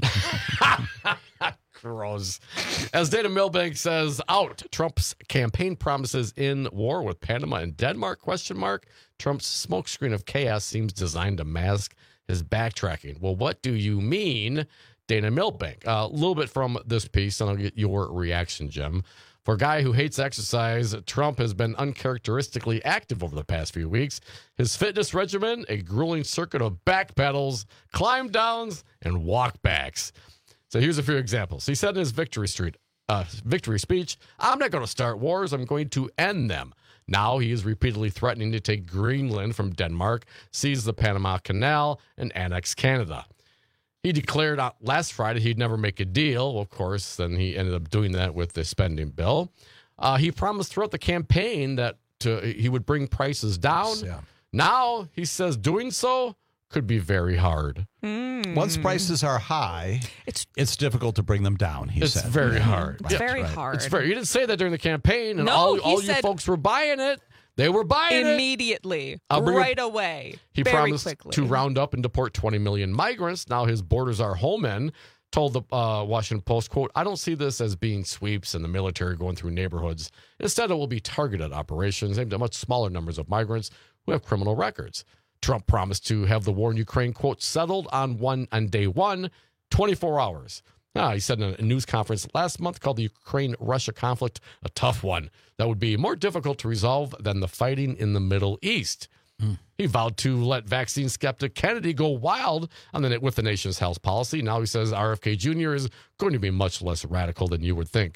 Gross. As Dana Milbank says, out Trump's campaign promises in war with Panama and Denmark, question mark. Trump's smokescreen of chaos seems designed to mask his backtracking. Well, what do you mean, Dana Milbank? A little bit from this piece, and I'll get your reaction, Jim. For a guy who hates exercise, Trump has been uncharacteristically active over the past few weeks. His fitness regimen, a grueling circuit of back pedals, climb downs, and walk backs. So here's a few examples. He said in his victory street, uh, victory speech, I'm not going to start wars. I'm going to end them. Now he is repeatedly threatening to take Greenland from Denmark, seize the Panama Canal, and annex Canada. He declared out last Friday he'd never make a deal. Well, of course, then he ended up doing that with the spending bill. Uh, he promised throughout the campaign that to, he would bring prices down. Yeah. Now he says doing so could be very hard. Mm. Once prices are high, it's it's difficult to bring them down. He It's said very hard. It's very hard. It's very. You didn't say that during the campaign, and No, all he all you said- folks were buying it. They were buying it. Immediately. I'll bring right it- away. He very promised quickly. to round up and deport twenty million migrants. Now his borders are home in. Told the uh, Washington Post, quote, I don't see this as being sweeps and the military going through neighborhoods. Instead, it will be targeted operations aimed at much smaller numbers of migrants who have criminal records. Trump promised to have the war in Ukraine, quote, settled on one on day one, twenty-four hours. Now, he said in a news conference last month called the Ukraine-Russia conflict a tough one that would be more difficult to resolve than the fighting in the Middle East. Mm. He vowed to let vaccine skeptic Kennedy go wild on the with the nation's health policy. Now he says R F K Junior is going to be much less radical than you would think.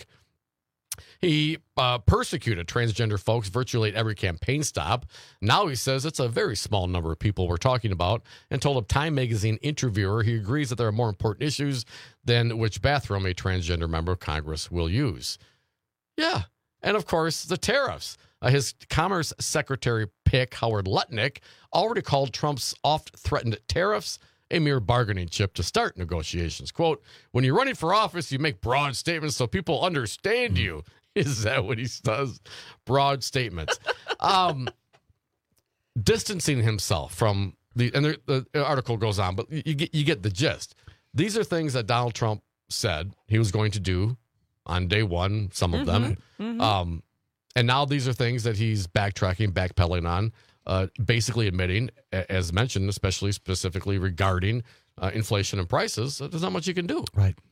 He uh, persecuted transgender folks virtually at every campaign stop. Now he says it's a very small number of people we're talking about, and told a Time magazine interviewer he agrees that there are more important issues than which bathroom a transgender member of Congress will use. Yeah. And of course, the tariffs. Uh, his Commerce Secretary pick, Howard Lutnick, already called Trump's oft-threatened tariffs a mere bargaining chip to start negotiations. Quote, when you're running for office, you make broad statements so people understand you. Is that what he does? Broad statements. um, distancing himself from the, and the, the article goes on, but you get, you get the gist. These are things that Donald Trump said he was going to do on day one, some of them. Mm-hmm, mm-hmm. Um, and now these are things that he's backtracking, backpedaling on. Uh, basically admitting, as mentioned, especially specifically regarding uh, inflation and prices, there's not much you can do. Right.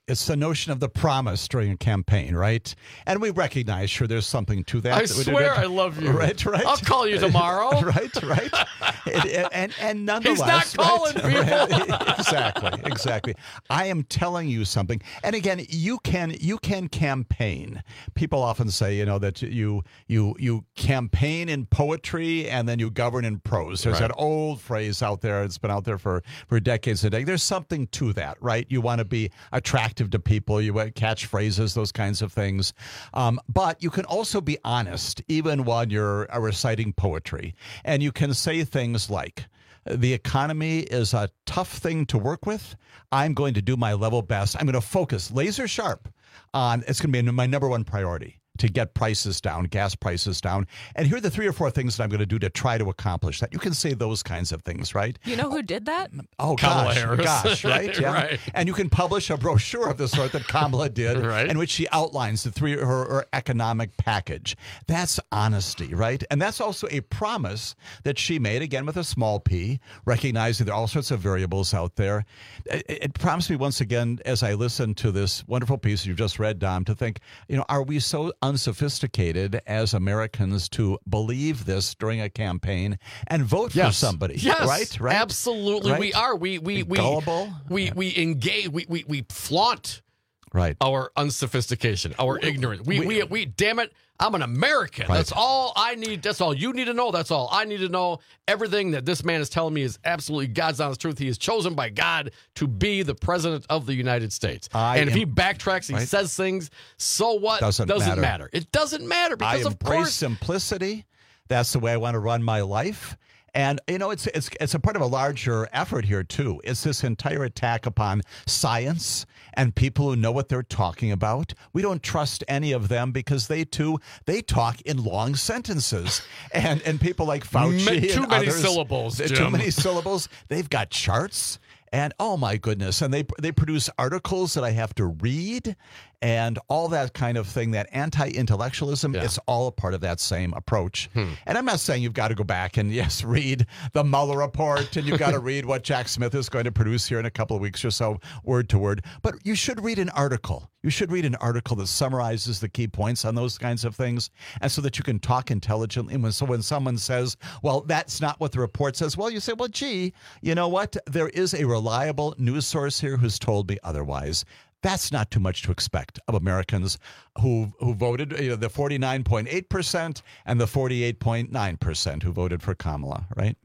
It's the notion of the promise during a campaign, right? And we recognize, sure, there's something to that. I that we swear did. I love you. Right, right. I'll call you tomorrow. right, right. And, and, and nonetheless. He's not calling right, people. right, exactly, exactly. I am telling you something. And again, you can you can campaign. People often say, you know, that you you you campaign in poetry and then you govern in prose. There's Right. that old phrase out there. It's been out there for, for decades and decades. There's something to that, right? You want to be attractive to people. You want catchphrases, those kinds of things. Um, but you can also be honest, even while you're uh, reciting poetry. And you can say things like, the economy is a tough thing to work with. I'm going to do my level best. I'm going to focus laser sharp on, it's going to be my number one priority, to get prices down, gas prices down. And here are the three or four things that I'm going to do to try to accomplish that. You can say those kinds of things, right? You know who did that? Oh, Kamala gosh, Harris. gosh, right? Yeah. Right. And you can publish a brochure of the sort that Kamala did, Right. in which she outlines the three her, her economic package. That's honesty, right? And that's also a promise that she made, again, with a small p, recognizing there are all sorts of variables out there. It, it promised me once again, as I listened to this wonderful piece you've just read, Dom, to think, you know, are we so unsophisticated as Americans to believe this during a campaign and vote for Yes. somebody? Yes, Right? Right? Absolutely, Right? we are. We we we Gullible? We we engage. We we we flaunt right our unsophistication, our ignorance. We, we we damn it. I'm an American. Right. That's all I need. That's all you need to know. That's all I need to know. Everything that this man is telling me is absolutely God's honest truth. He is chosen by God to be the president of the United States. I and if am- he backtracks, he right. says things. So what? Doesn't matter. matter. It doesn't matter I because of embrace course. simplicity. That's the way I want to run my life. And, you know, it's it's it's a part of a larger effort here, too. It's this entire attack upon science and people who know what they're talking about. We don't trust any of them because they, too, they talk in long sentences. And and people like Fauci Ma- too and many others, syllables, Too Jim. many syllables. They've got charts. And oh my goodness, and they they produce articles that I have to read and all that kind of thing, that anti-intellectualism, Yeah. it's all a part of that same approach. Hmm. And I'm not saying you've got to go back and, yes, read the Mueller report and you've got to read what Jack Smith is going to produce here in a couple of weeks or so, word to word. But you should read an article. You should read an article that summarizes the key points on those kinds of things, and so that you can talk intelligently. When, so when someone says, well, that's not what the report says, well, you say, well, gee, you know what? There is a reliable news source here who's told me otherwise. That's not too much to expect of Americans who who voted, you know, the forty-nine point eight percent and the forty-eight point nine percent who voted for Kamala, right?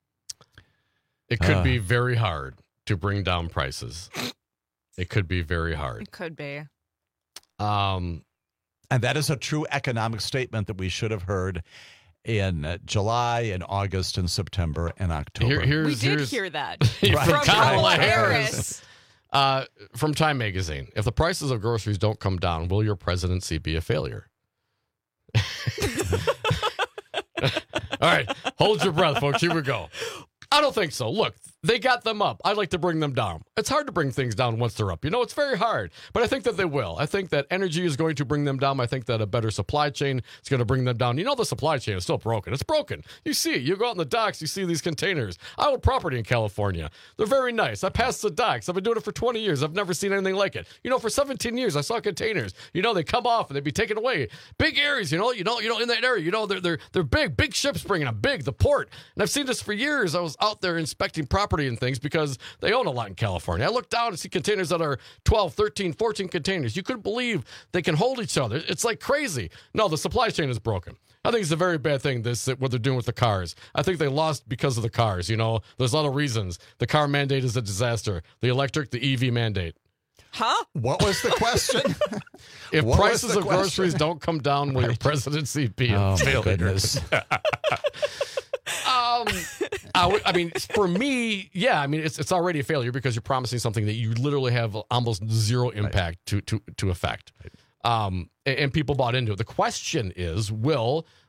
It could Uh. be very hard to bring down prices. It could be very hard. It could be. Um, and that is a true economic statement that we should have heard in uh, July and August and September and October. Here, here's, We did here's, hear that from from Kamala Harris. Uh, from Time Magazine. If the prices of groceries don't come down, will your presidency be a failure? All right, hold your breath, folks. Here we go. I don't think so. Look, they got them up. I'd like to bring them down. It's hard to bring things down once they're up. You know, it's very hard. But I think that they will. I think that energy is going to bring them down. I think that a better supply chain is going to bring them down. You know, the supply chain is still broken. It's broken. You see it. You go out in the docks, you see these containers. I own property in California. They're very nice. I pass the docks. I've been doing it for twenty years. I've never seen anything like it. You know, for seventeen years, I saw containers. You know, they come off and they'd be taken away. Big areas, you know, you know, you know, in that area, you know, they're they're they're big, big ships bringing them, big, the port. And I've seen this for years. I was out there inspecting property and things because they own a lot in California. I look down and see containers that are twelve, thirteen, fourteen containers. You couldn't believe they can hold each other. It's like crazy. No, the supply chain is broken. I think it's a very bad thing, this what they're doing with the cars. I think they lost because of the cars. You know, there's a lot of reasons. The car mandate is a disaster. The electric, the E V mandate. Huh? What was the question? If What was prices the of question? groceries don't come down, will your presidency be a Oh, my failure? goodness. Um, I, would- I mean, for me, yeah, I mean, it's it's already a failure because you're promising something that you literally have almost zero impact to to to affect. Um, and, and people bought into it. The question is, will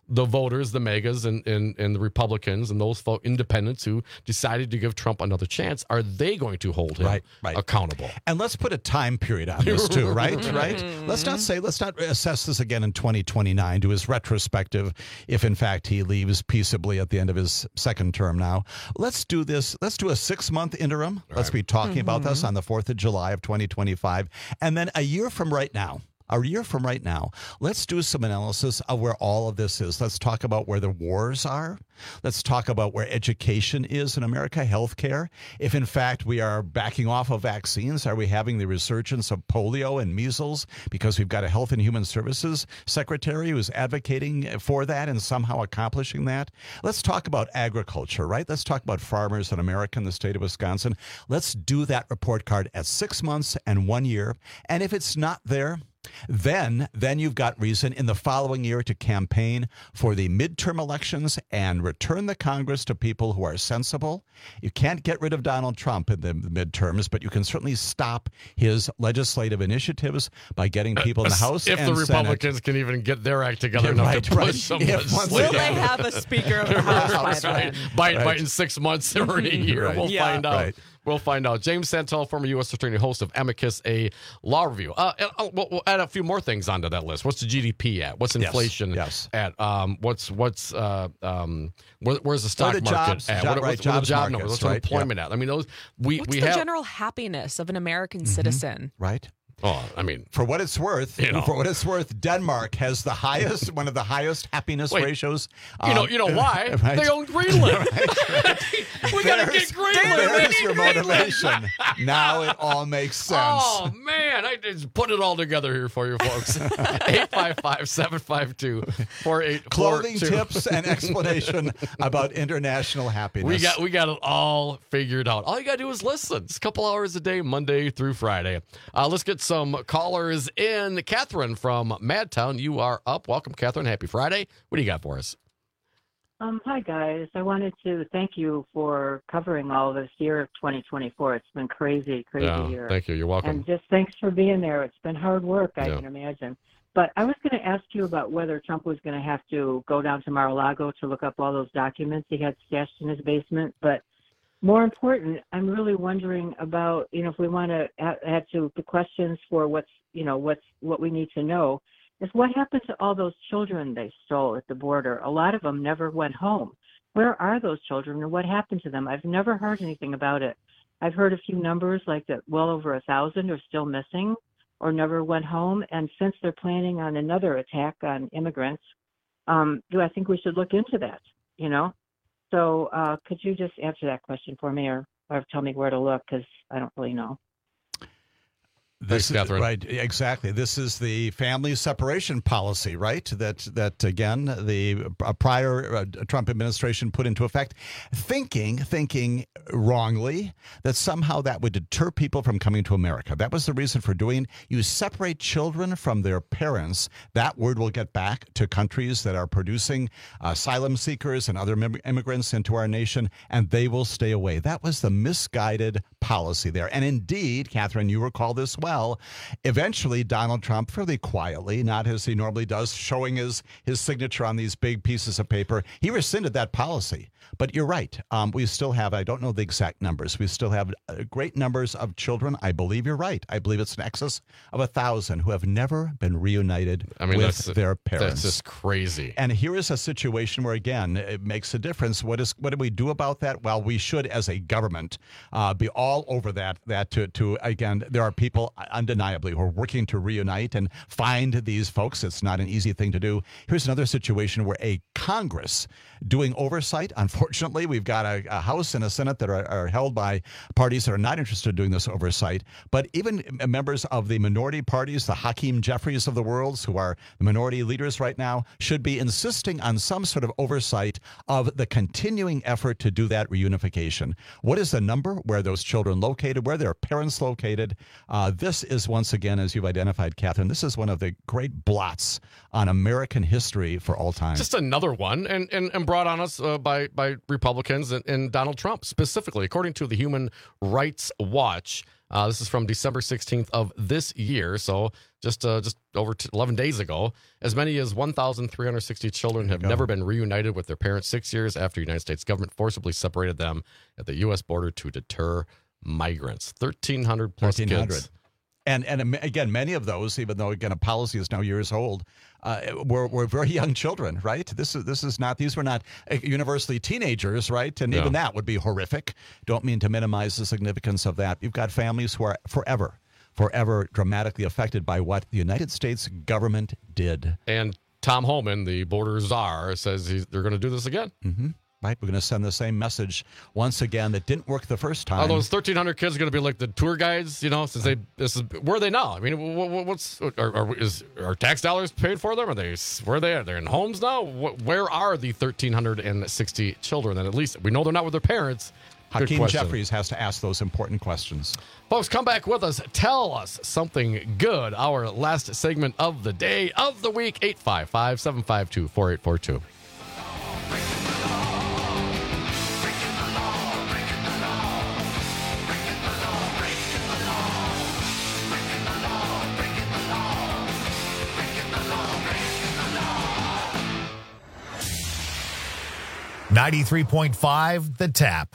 the voters, the megas, and, and, and the Republicans, and those folk, independents who decided to give Trump another chance, are they going to hold him right, right. accountable? And let's put a time period on this too, right? Right. Let's not say, let's not assess this again in twenty twenty-nine, do his retrospective, if in fact he leaves peaceably at the end of his second term now. Let's do this. Let's do a six-month interim. Right. Let's be talking mm-hmm. about this on the fourth of July of twenty twenty-five. And then a year from right now, A year from right now, let's do some analysis of where all of this is. Let's talk about where the wars are. Let's talk about where education is in America, healthcare. If, in fact, we are backing off of vaccines, are we having the resurgence of polio and measles because we've got a Health and Human Services secretary who's advocating for that and somehow accomplishing that? Let's talk about agriculture, right? Let's talk about farmers in America and the state of Wisconsin. Let's do that report card at six months and one year. And if it's not there, Then, then you've got reason in the following year to campaign for the midterm elections and return the Congress to people who are sensible. You can't get rid of Donald Trump in the midterms, but you can certainly stop his legislative initiatives by getting people in the House if and the Republicans Senate. can even get their act together Yeah, enough right, to push right. some If legislation. Will they have a Speaker of the House by right. then? By, Right. by in six months or a year, Right. we'll Yeah. find out. Right. We'll find out. James Santel, former U S Attorney, host of Amicus, a law review. Uh, and, uh, we'll, we'll add a few more things onto that list. What's the G D P at? What's inflation yes. at? Um, what's what's uh, um, where, where's the stock Where the market jobs- at? job- what, right, what's, what are the jobs job markets, numbers? What's right, unemployment at? I mean, those we What's we the have general happiness of an American citizen? Right. Oh, I mean, For what it's worth, You know. for what it's worth, Denmark has the highest, one of the highest happiness Wait. ratios. you know, Um, you know why? right. They own Greenland. we got to There's- get Greenland. There's your motivation. Now it all makes sense. Oh, man. I just put it all together here for you folks. eight five five, seven five two, four eight four two. Clothing tips and explanation about international happiness. We got we got it all figured out. All you got to do is listen. It's a couple hours a day, Monday through Friday. Uh, let's get some callers in. Catherine from Madtown, you are up. Welcome, Catherine. Happy Friday. What do you got for us? Um, hi, guys. I wanted to thank you for covering all this year of twenty twenty-four. It's been crazy, crazy Yeah, year. thank you. You're welcome. And just thanks for being there. It's been hard work, I Yeah. can imagine. But I was going to ask you about whether Trump was going to have to go down to Mar-a-Lago to look up all those documents he had stashed in his basement. But more important, I'm really wondering about, you know, if we want to add to the questions for what's, you know, what's what we need to know, is what happened to all those children they stole at the border? A lot of them never went home. Where are those children and what happened to them? I've never heard anything about it. I've heard a few numbers like that well over a thousand are still missing or never went home. And since they're planning on another attack on immigrants, um, do I think we should look into that, you know? So uh, could you just answer that question for me or, or tell me where to look because I don't really know. This Thanks, is, Catherine. right, exactly. This is the family separation policy, right? That that again, the uh, prior uh, Trump administration put into effect, thinking, thinking wrongly that somehow that would deter people from coming to America. That was the reason for doing. You separate children from their parents. That word will get back to countries that are producing asylum seekers and other mim- immigrants into our nation, and they will stay away. That was the misguided policy there. And indeed, Catherine, you recall this well. Well, eventually, Donald Trump, fairly quietly, not as he normally does, showing his, his signature on these big pieces of paper, he rescinded that policy. But you're right. Um, we still have, I don't know the exact numbers, we still have uh, great numbers of children. I believe you're right. I believe it's in excess of a thousand who have never been reunited I mean, with that's, their parents. That's just crazy. And here is a situation where, again, it makes a difference. What is what do we do about that? Well, we should, as a government, uh, be all over that. That to, to again, there are people undeniably who are working to reunite and find these folks. It's not an easy thing to do. Here's another situation where a Congress doing oversight. Unfortunately, we've got a, a House and a Senate that are, are held by parties that are not interested in doing this oversight. But even members of the minority parties, the Hakeem Jeffries of the world, who are the minority leaders right now, should be insisting on some sort of oversight of the continuing effort to do that reunification. What is the number? Where are those children located? Where are their parents located? Uh, this is, once again, as you've identified, Catherine, this is one of the great blots on American history for all time. Just another another one, and, and, and brought on us uh, by, by Republicans and, and Donald Trump specifically. According to the Human Rights Watch, uh, this is from December sixteenth of this year, so just uh, just over eleven days ago, as many as one thousand three hundred sixty children have never been reunited with their parents six years after the United States government forcibly separated them at the U S border to deter migrants. thirteen hundred plus kids. And and again, many of those, even though again a policy is now years old, uh, were were very young children, right? This is this is not these were not universally teenagers, right? And No. even that would be horrific. Don't mean to minimize the significance of that. You've got families who are forever, forever dramatically affected by what the United States government did. And Tom Homan, the border czar, says he's, they're going to do this again. Mm-hmm. Right, we're going to send the same message once again that didn't work the first time. Are those thirteen hundred kids going to be like the tour guides? You know, since they this is where are they now? I mean, what, what's are, are is are tax dollars paid for them? Are they where are they at? They're in homes now. What, where are the thirteen hundred sixty children? And at least we know they're not with their parents. Good Hakeem question. Jeffries has to ask those important questions. Folks, come back with us. Tell us something good. Our last segment of the day, of the week, eight five five, seven five two, four eight four two. ninety-three point five The Tap.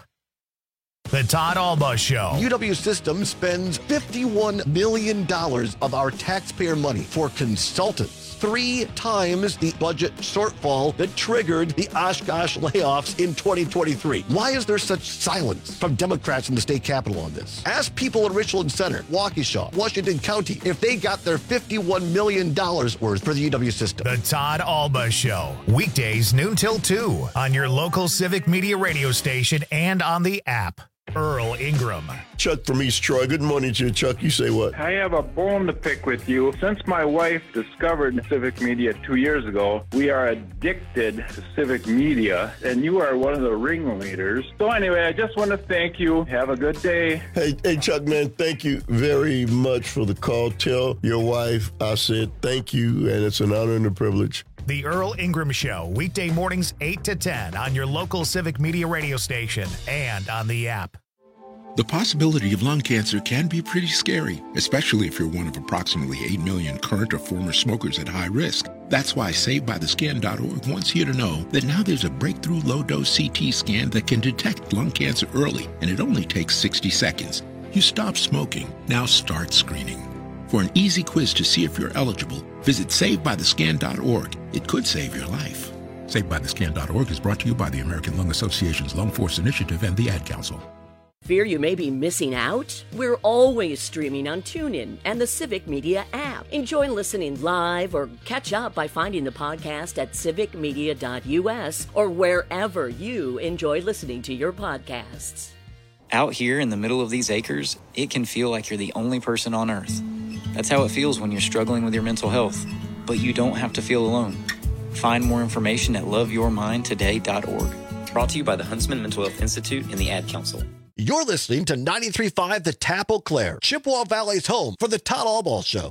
The Todd Alba Show. U W Systems spends fifty-one million dollars of our taxpayer money for consultants. Three times the budget shortfall that triggered the Oshkosh layoffs in twenty twenty-three. Why is there such silence from Democrats in the state capitol on this? Ask people in Richland Center, Waukesha, Washington County, if they got their fifty-one million dollars worth for the U W system. The Todd Alba Show. Weekdays noon till two on your local Civic Media radio station and on the app. Earl Ingram. Chuck from East Troy. Good morning to you, Chuck. You say what? I have a bone to pick with you. Since my wife discovered Civic Media two years ago, we are addicted to Civic Media, and you are one of the ringleaders. So anyway, I just want to thank you. Have a good day. Hey, hey, Chuck, man, thank you very much for the call. Tell your wife I said thank you, and it's an honor and a privilege. The Earl Ingram Show, weekday mornings eight to ten on your local Civic Media radio station and on the app. The possibility of lung cancer can be pretty scary, especially if you're one of approximately eight million current or former smokers at high risk. That's why Saved By The Scan dot org wants you to know that now there's a breakthrough low-dose C T scan that can detect lung cancer early, and it only takes sixty seconds. You stop smoking, now start screening. For an easy quiz to see if you're eligible, visit Saved By The Scan dot org. It could save your life. Saved By The Scan dot org is brought to you by the American Lung Association's Lung Force Initiative and the Ad Council. Fear you may be missing out? We're always streaming on TuneIn and the Civic Media app. Enjoy listening live or catch up by finding the podcast at civic media dot u s or wherever you enjoy listening to your podcasts. Out here in the middle of these acres, it can feel like you're the only person on Earth. That's how it feels when you're struggling with your mental health. But you don't have to feel alone. Find more information at love your mind today dot org. Brought to you by the Huntsman Mental Health Institute and the Ad Council. You're listening to ninety-three point five The Tap Eau Claire, Chippewa Valley's home for the Todd Alba Show.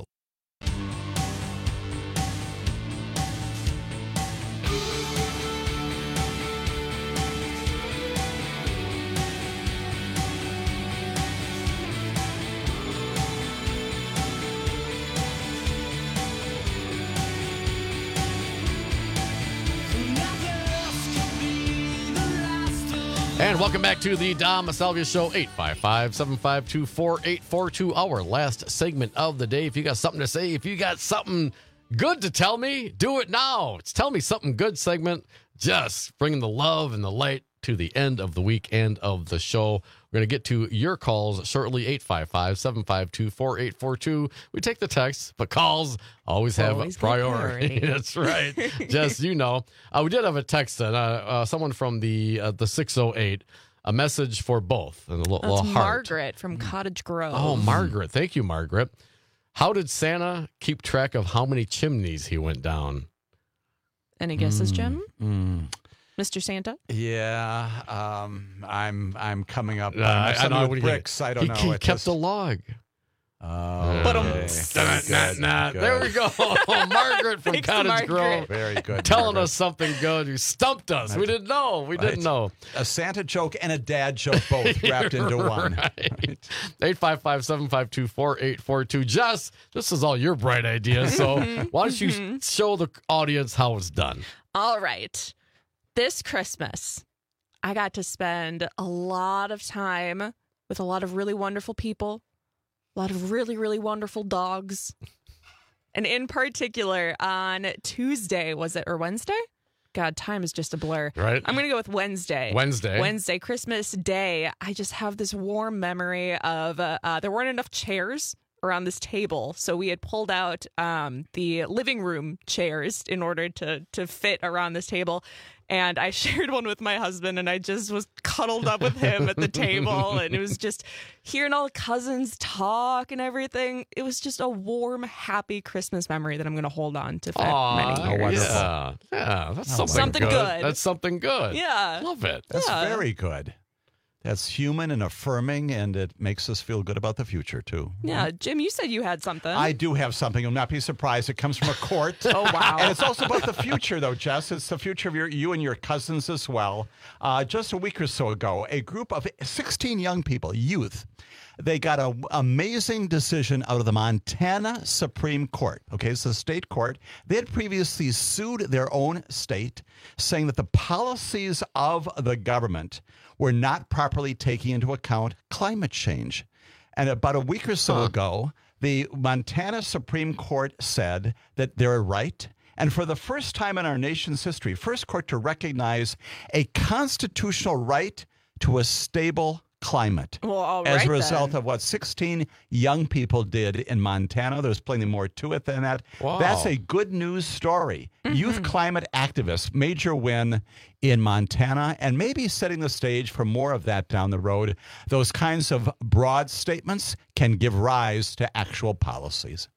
And welcome back to the Dom Salvia Show, eight five five, seven five two, four eight four two, our last segment of the day. If you got something to say, if you got something good to tell me, do it now. It's Tell Me Something Good segment, just bringing the love and the light to the end of the week, end of the show. We're going to get to your calls shortly, eight five five, seven five two, four eight four two. We take the texts, but calls always have Always a priority. priority. That's right. Just, you know. Uh, we did have a text, uh, uh, someone from the uh, the six oh eight, a message for both. And a little, That's little heart. Margaret from Cottage Grove. Oh, Margaret. Thank you, Margaret. How did Santa keep track of how many chimneys he went down? Any guesses, Mm, Jim? mm. Mister Santa? Yeah, um, I'm I'm coming up. Uh, Uh, I, I know with what he- bricks. I don't he, know. He It kept just- a log. Oh, But um, okay. Good, good. There we go. Margaret from Thanks, Cottage Margaret. Grove. Very good. Telling Margaret. us something good. You stumped us. We didn't know. We Right. didn't know. A Santa joke and a dad joke both wrapped into one. Right. eight five five, seven five two, four eight four two. Jess, this is all your bright ideas. So why don't you show the audience how it's done? All right. This Christmas, I got to spend a lot of time with a lot of really wonderful people, a lot of really, really wonderful dogs. And in particular, on Tuesday, was it, or Wednesday? God, time is just a blur. Right. I'm going to go with Wednesday. Wednesday. Wednesday, Christmas Day. I just have this warm memory of uh, uh, there weren't enough chairs around this table. So we had pulled out um, the living room chairs in order to to fit around this table. And I shared one with my husband, and I just was cuddled up with him at the table. And it was just hearing all the cousins talk and everything. It was just a warm, happy Christmas memory that I'm going to hold on to for Aw, many years. yeah. Yeah, that's Oh, something, Something good. good. That's something good. Yeah. Love it. That's Yeah. very good. That's human and affirming, and it makes us feel good about the future, too. Yeah. Jim, you said you had something. I do have something. You'll not be surprised. It comes from a court. Oh, wow. And it's also about the future, though, Jess. It's the future of your, you and your cousins as well. Uh, just a week or so ago, a group of sixteen young people, youth, they got an amazing decision out of the Montana Supreme Court. Okay, it's the state court. They had previously sued their own state, saying that the policies of the government were not properly taking into account climate change. And about a week or so Huh. ago, the Montana Supreme Court said that they're right. And for the first time in our nation's history, first court to recognize a constitutional right to a stable climate. Well, all as right a result then. of what sixteen young people did in Montana. There's plenty more to it than that. Wow. That's a good news story. Mm-hmm. Youth climate activists, major win in Montana, and maybe setting the stage for more of that down the road. Those kinds of broad statements can give rise to actual policies.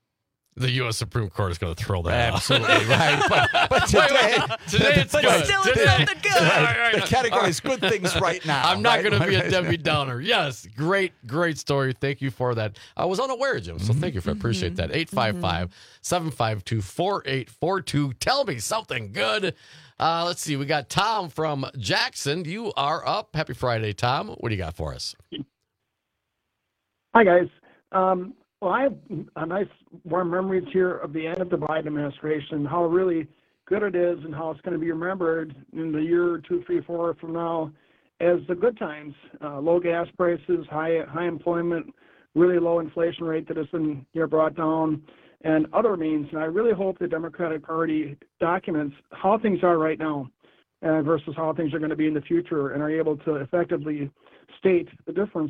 The U S Supreme Court is going to throw that out. Absolutely right. But, but today, Wait, wait. Today it's But good. still, Today- it's something good. All right, all right. the category is good things right now. I'm not right? going to be a Debbie Downer. Yes, great, great story. Thank you for that. I was unaware, Jim, so thank you for I appreciate that. eight five five, seven five two, four eight four two. Tell me something good. Uh, let's see. We got Tom from Jackson. You are up. Happy Friday, Tom. What do you got for us? Hi, guys. Um, well, I have a nice warm memories here of the end of the Biden administration, how really good it is and how it's going to be remembered in the year two, three, four from now as the good times. Uh, low gas prices, high high employment, really low inflation rate that has been you know, brought down, and other means. And I really hope the Democratic Party documents how things are right now uh, versus how things are going to be in the future and are able to effectively state the difference.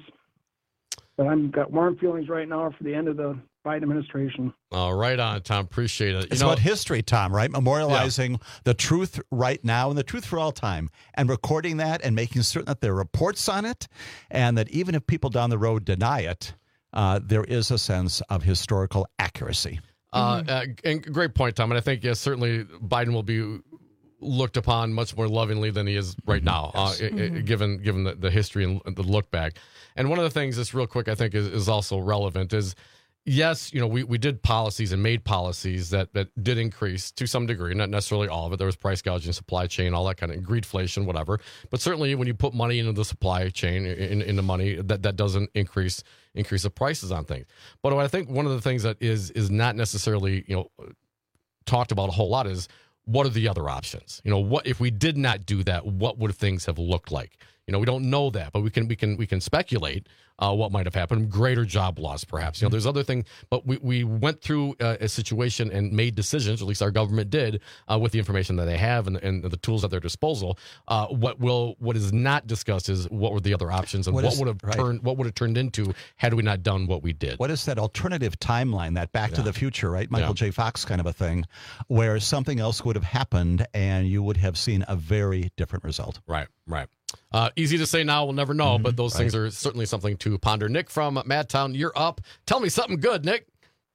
But I've got warm feelings right now for the end of the Biden administration. Oh, right on, Tom. Appreciate it. You It's know, about history, Tom, right? Memorializing the truth right now and the truth for all time, and recording that and making certain that there are reports on it, and that even if people down the road deny it, uh, there is a sense of historical accuracy. Uh, uh, and great point, Tom. And I think, yes, certainly Biden will be looked upon much more lovingly than he is right now, Yes. uh, i- i- given given the, the history and the look back. And one of the things that's real quick, I think, is, is also relevant is, yes, you know, we, we did policies and made policies that, that did increase to some degree, not necessarily all of it. There was price gouging, supply chain, all that kind of greedflation, whatever. But certainly when you put money into the supply chain, in, into money, that, that doesn't increase increase the prices on things. But I think one of the things that is is not necessarily, you know, talked about a whole lot is, what are the other options? You know, what if we did not do that? What would things have looked like? You know, we don't know that, but we can we can we can speculate uh, what might have happened. Greater job loss, perhaps. You know, there's other things, but we, we went through uh, a situation and made decisions. At least our government did uh, with the information that they have and, and the tools at their disposal. Uh, what will what is not discussed is what were the other options and What what, is- would have right. turned what would have turned into had we not done what we did. What is that alternative timeline, that Back to Yeah. the Future, right? Michael Yeah. J. Fox kind of a thing, where something else would have happened and you would have seen a very different result. Right, right. Uh, easy to say now, we'll never know, but those things are certainly something to ponder. Nick from Madtown, you're up. Tell me something good, Nick.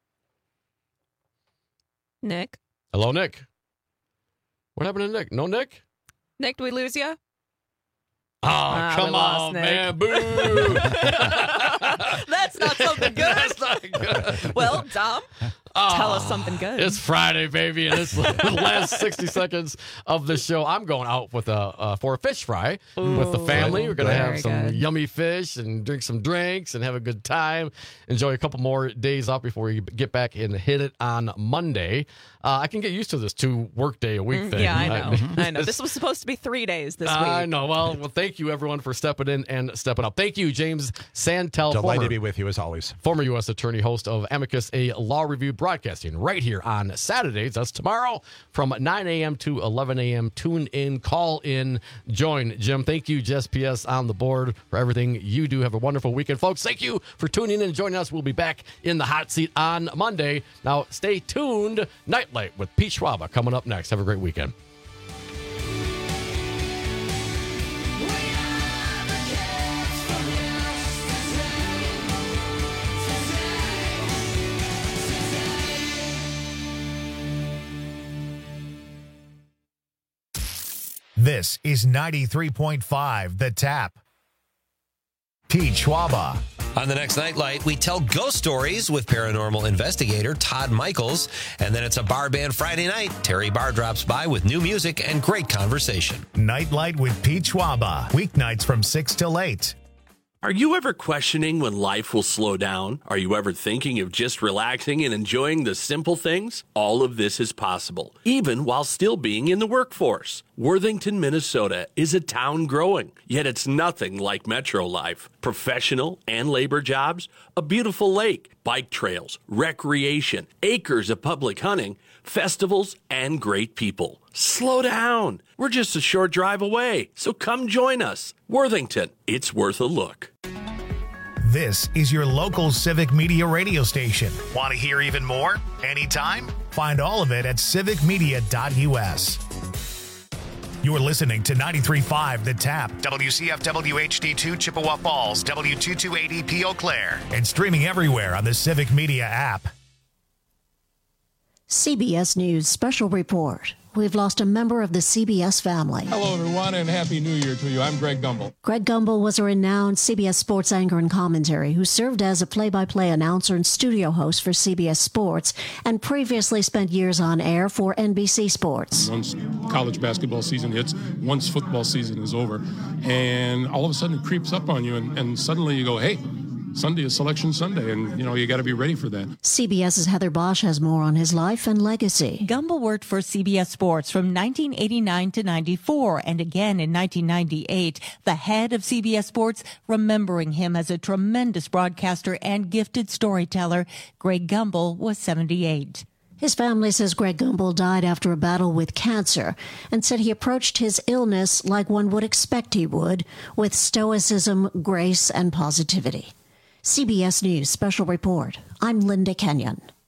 Nick? Hello, Nick. What happened to Nick? No, Nick? Nick, did we lose you? Oh, Ah, come we lost on, Nick. man. Boo. That's not something good. That's not Well, Dom, tell us something good. It's Friday, baby, and it's the last sixty seconds of the show. I'm going out with a uh, for a fish fry Ooh, with the family. We're going to have some good. yummy fish and drink some drinks and have a good time. Enjoy a couple more days off before we get back and hit it on Monday. Uh, I can get used to this two work day a week Mm, thing. Yeah, I know. I know. This was supposed to be three days this week. I know. Well, well, thank you, everyone, for stepping in and stepping up. Thank you, James Santel. Delighted former, to be with you, as always. Former U S attorney, host of Amicus, a law review broadcasting right here on Saturdays. That's tomorrow from nine a.m. to eleven a.m. Tune in, call in, join. Jim, thank you, Jess P S on the board, for everything you do. Have a wonderful weekend, folks. Thank you for tuning in and joining us. We'll be back in the hot seat on Monday. Now, stay tuned. Nightlight with Pete Schwaba coming up next. Have a great weekend. This is ninety-three point five The Tap. Pete Schwaba. On the next Nightlight, we tell ghost stories with paranormal investigator Todd Michaels. And then it's a bar band Friday night. Terry Barr drops by with new music and great conversation. Nightlight with Pete Schwaba. Weeknights from six till eight. Are you ever questioning when life will slow down? Are you ever thinking of just relaxing and enjoying the simple things? All of this is possible, even while still being in the workforce. Worthington, Minnesota is a town growing, yet it's nothing like metro life. Professional and labor jobs, a beautiful lake, bike trails, recreation, acres of public hunting, festivals, and great people. Slow down. We're just a short drive away, so come join us. Worthington, it's worth a look. This is your local Civic Media radio station. Want to hear even more? Anytime? Find all of it at civic media dot u s. You're listening to ninety-three point five The Tap, W C F W H D two Chippewa Falls, W two two eight E P Eau Claire, and streaming everywhere on the Civic Media app. C B S News Special Report. We've lost a member of the C B S family. Hello, everyone, and Happy New Year to you. I'm Greg Gumbel. Greg Gumbel was a renowned C B S sports anchor and commentary who served as a play-by-play announcer and studio host for C B S Sports and previously spent years on air for N B C Sports. Once college basketball season hits, once football season is over, and all of a sudden it creeps up on you, and, and suddenly you go, hey, Sunday is Selection Sunday, and, you know, you got to be ready for that. CBS's Heather Bosch has more on his life and legacy. Gumbel worked for C B S Sports from nineteen eighty-nine to ninety-four, and again in nineteen ninety-eight. The head of C B S Sports, remembering him as a tremendous broadcaster and gifted storyteller, Greg Gumbel was seventy-eight. His family says Greg Gumbel died after a battle with cancer and said he approached his illness like one would expect he would, with stoicism, grace, and positivity. C B S News Special Report. I'm Linda Kenyon.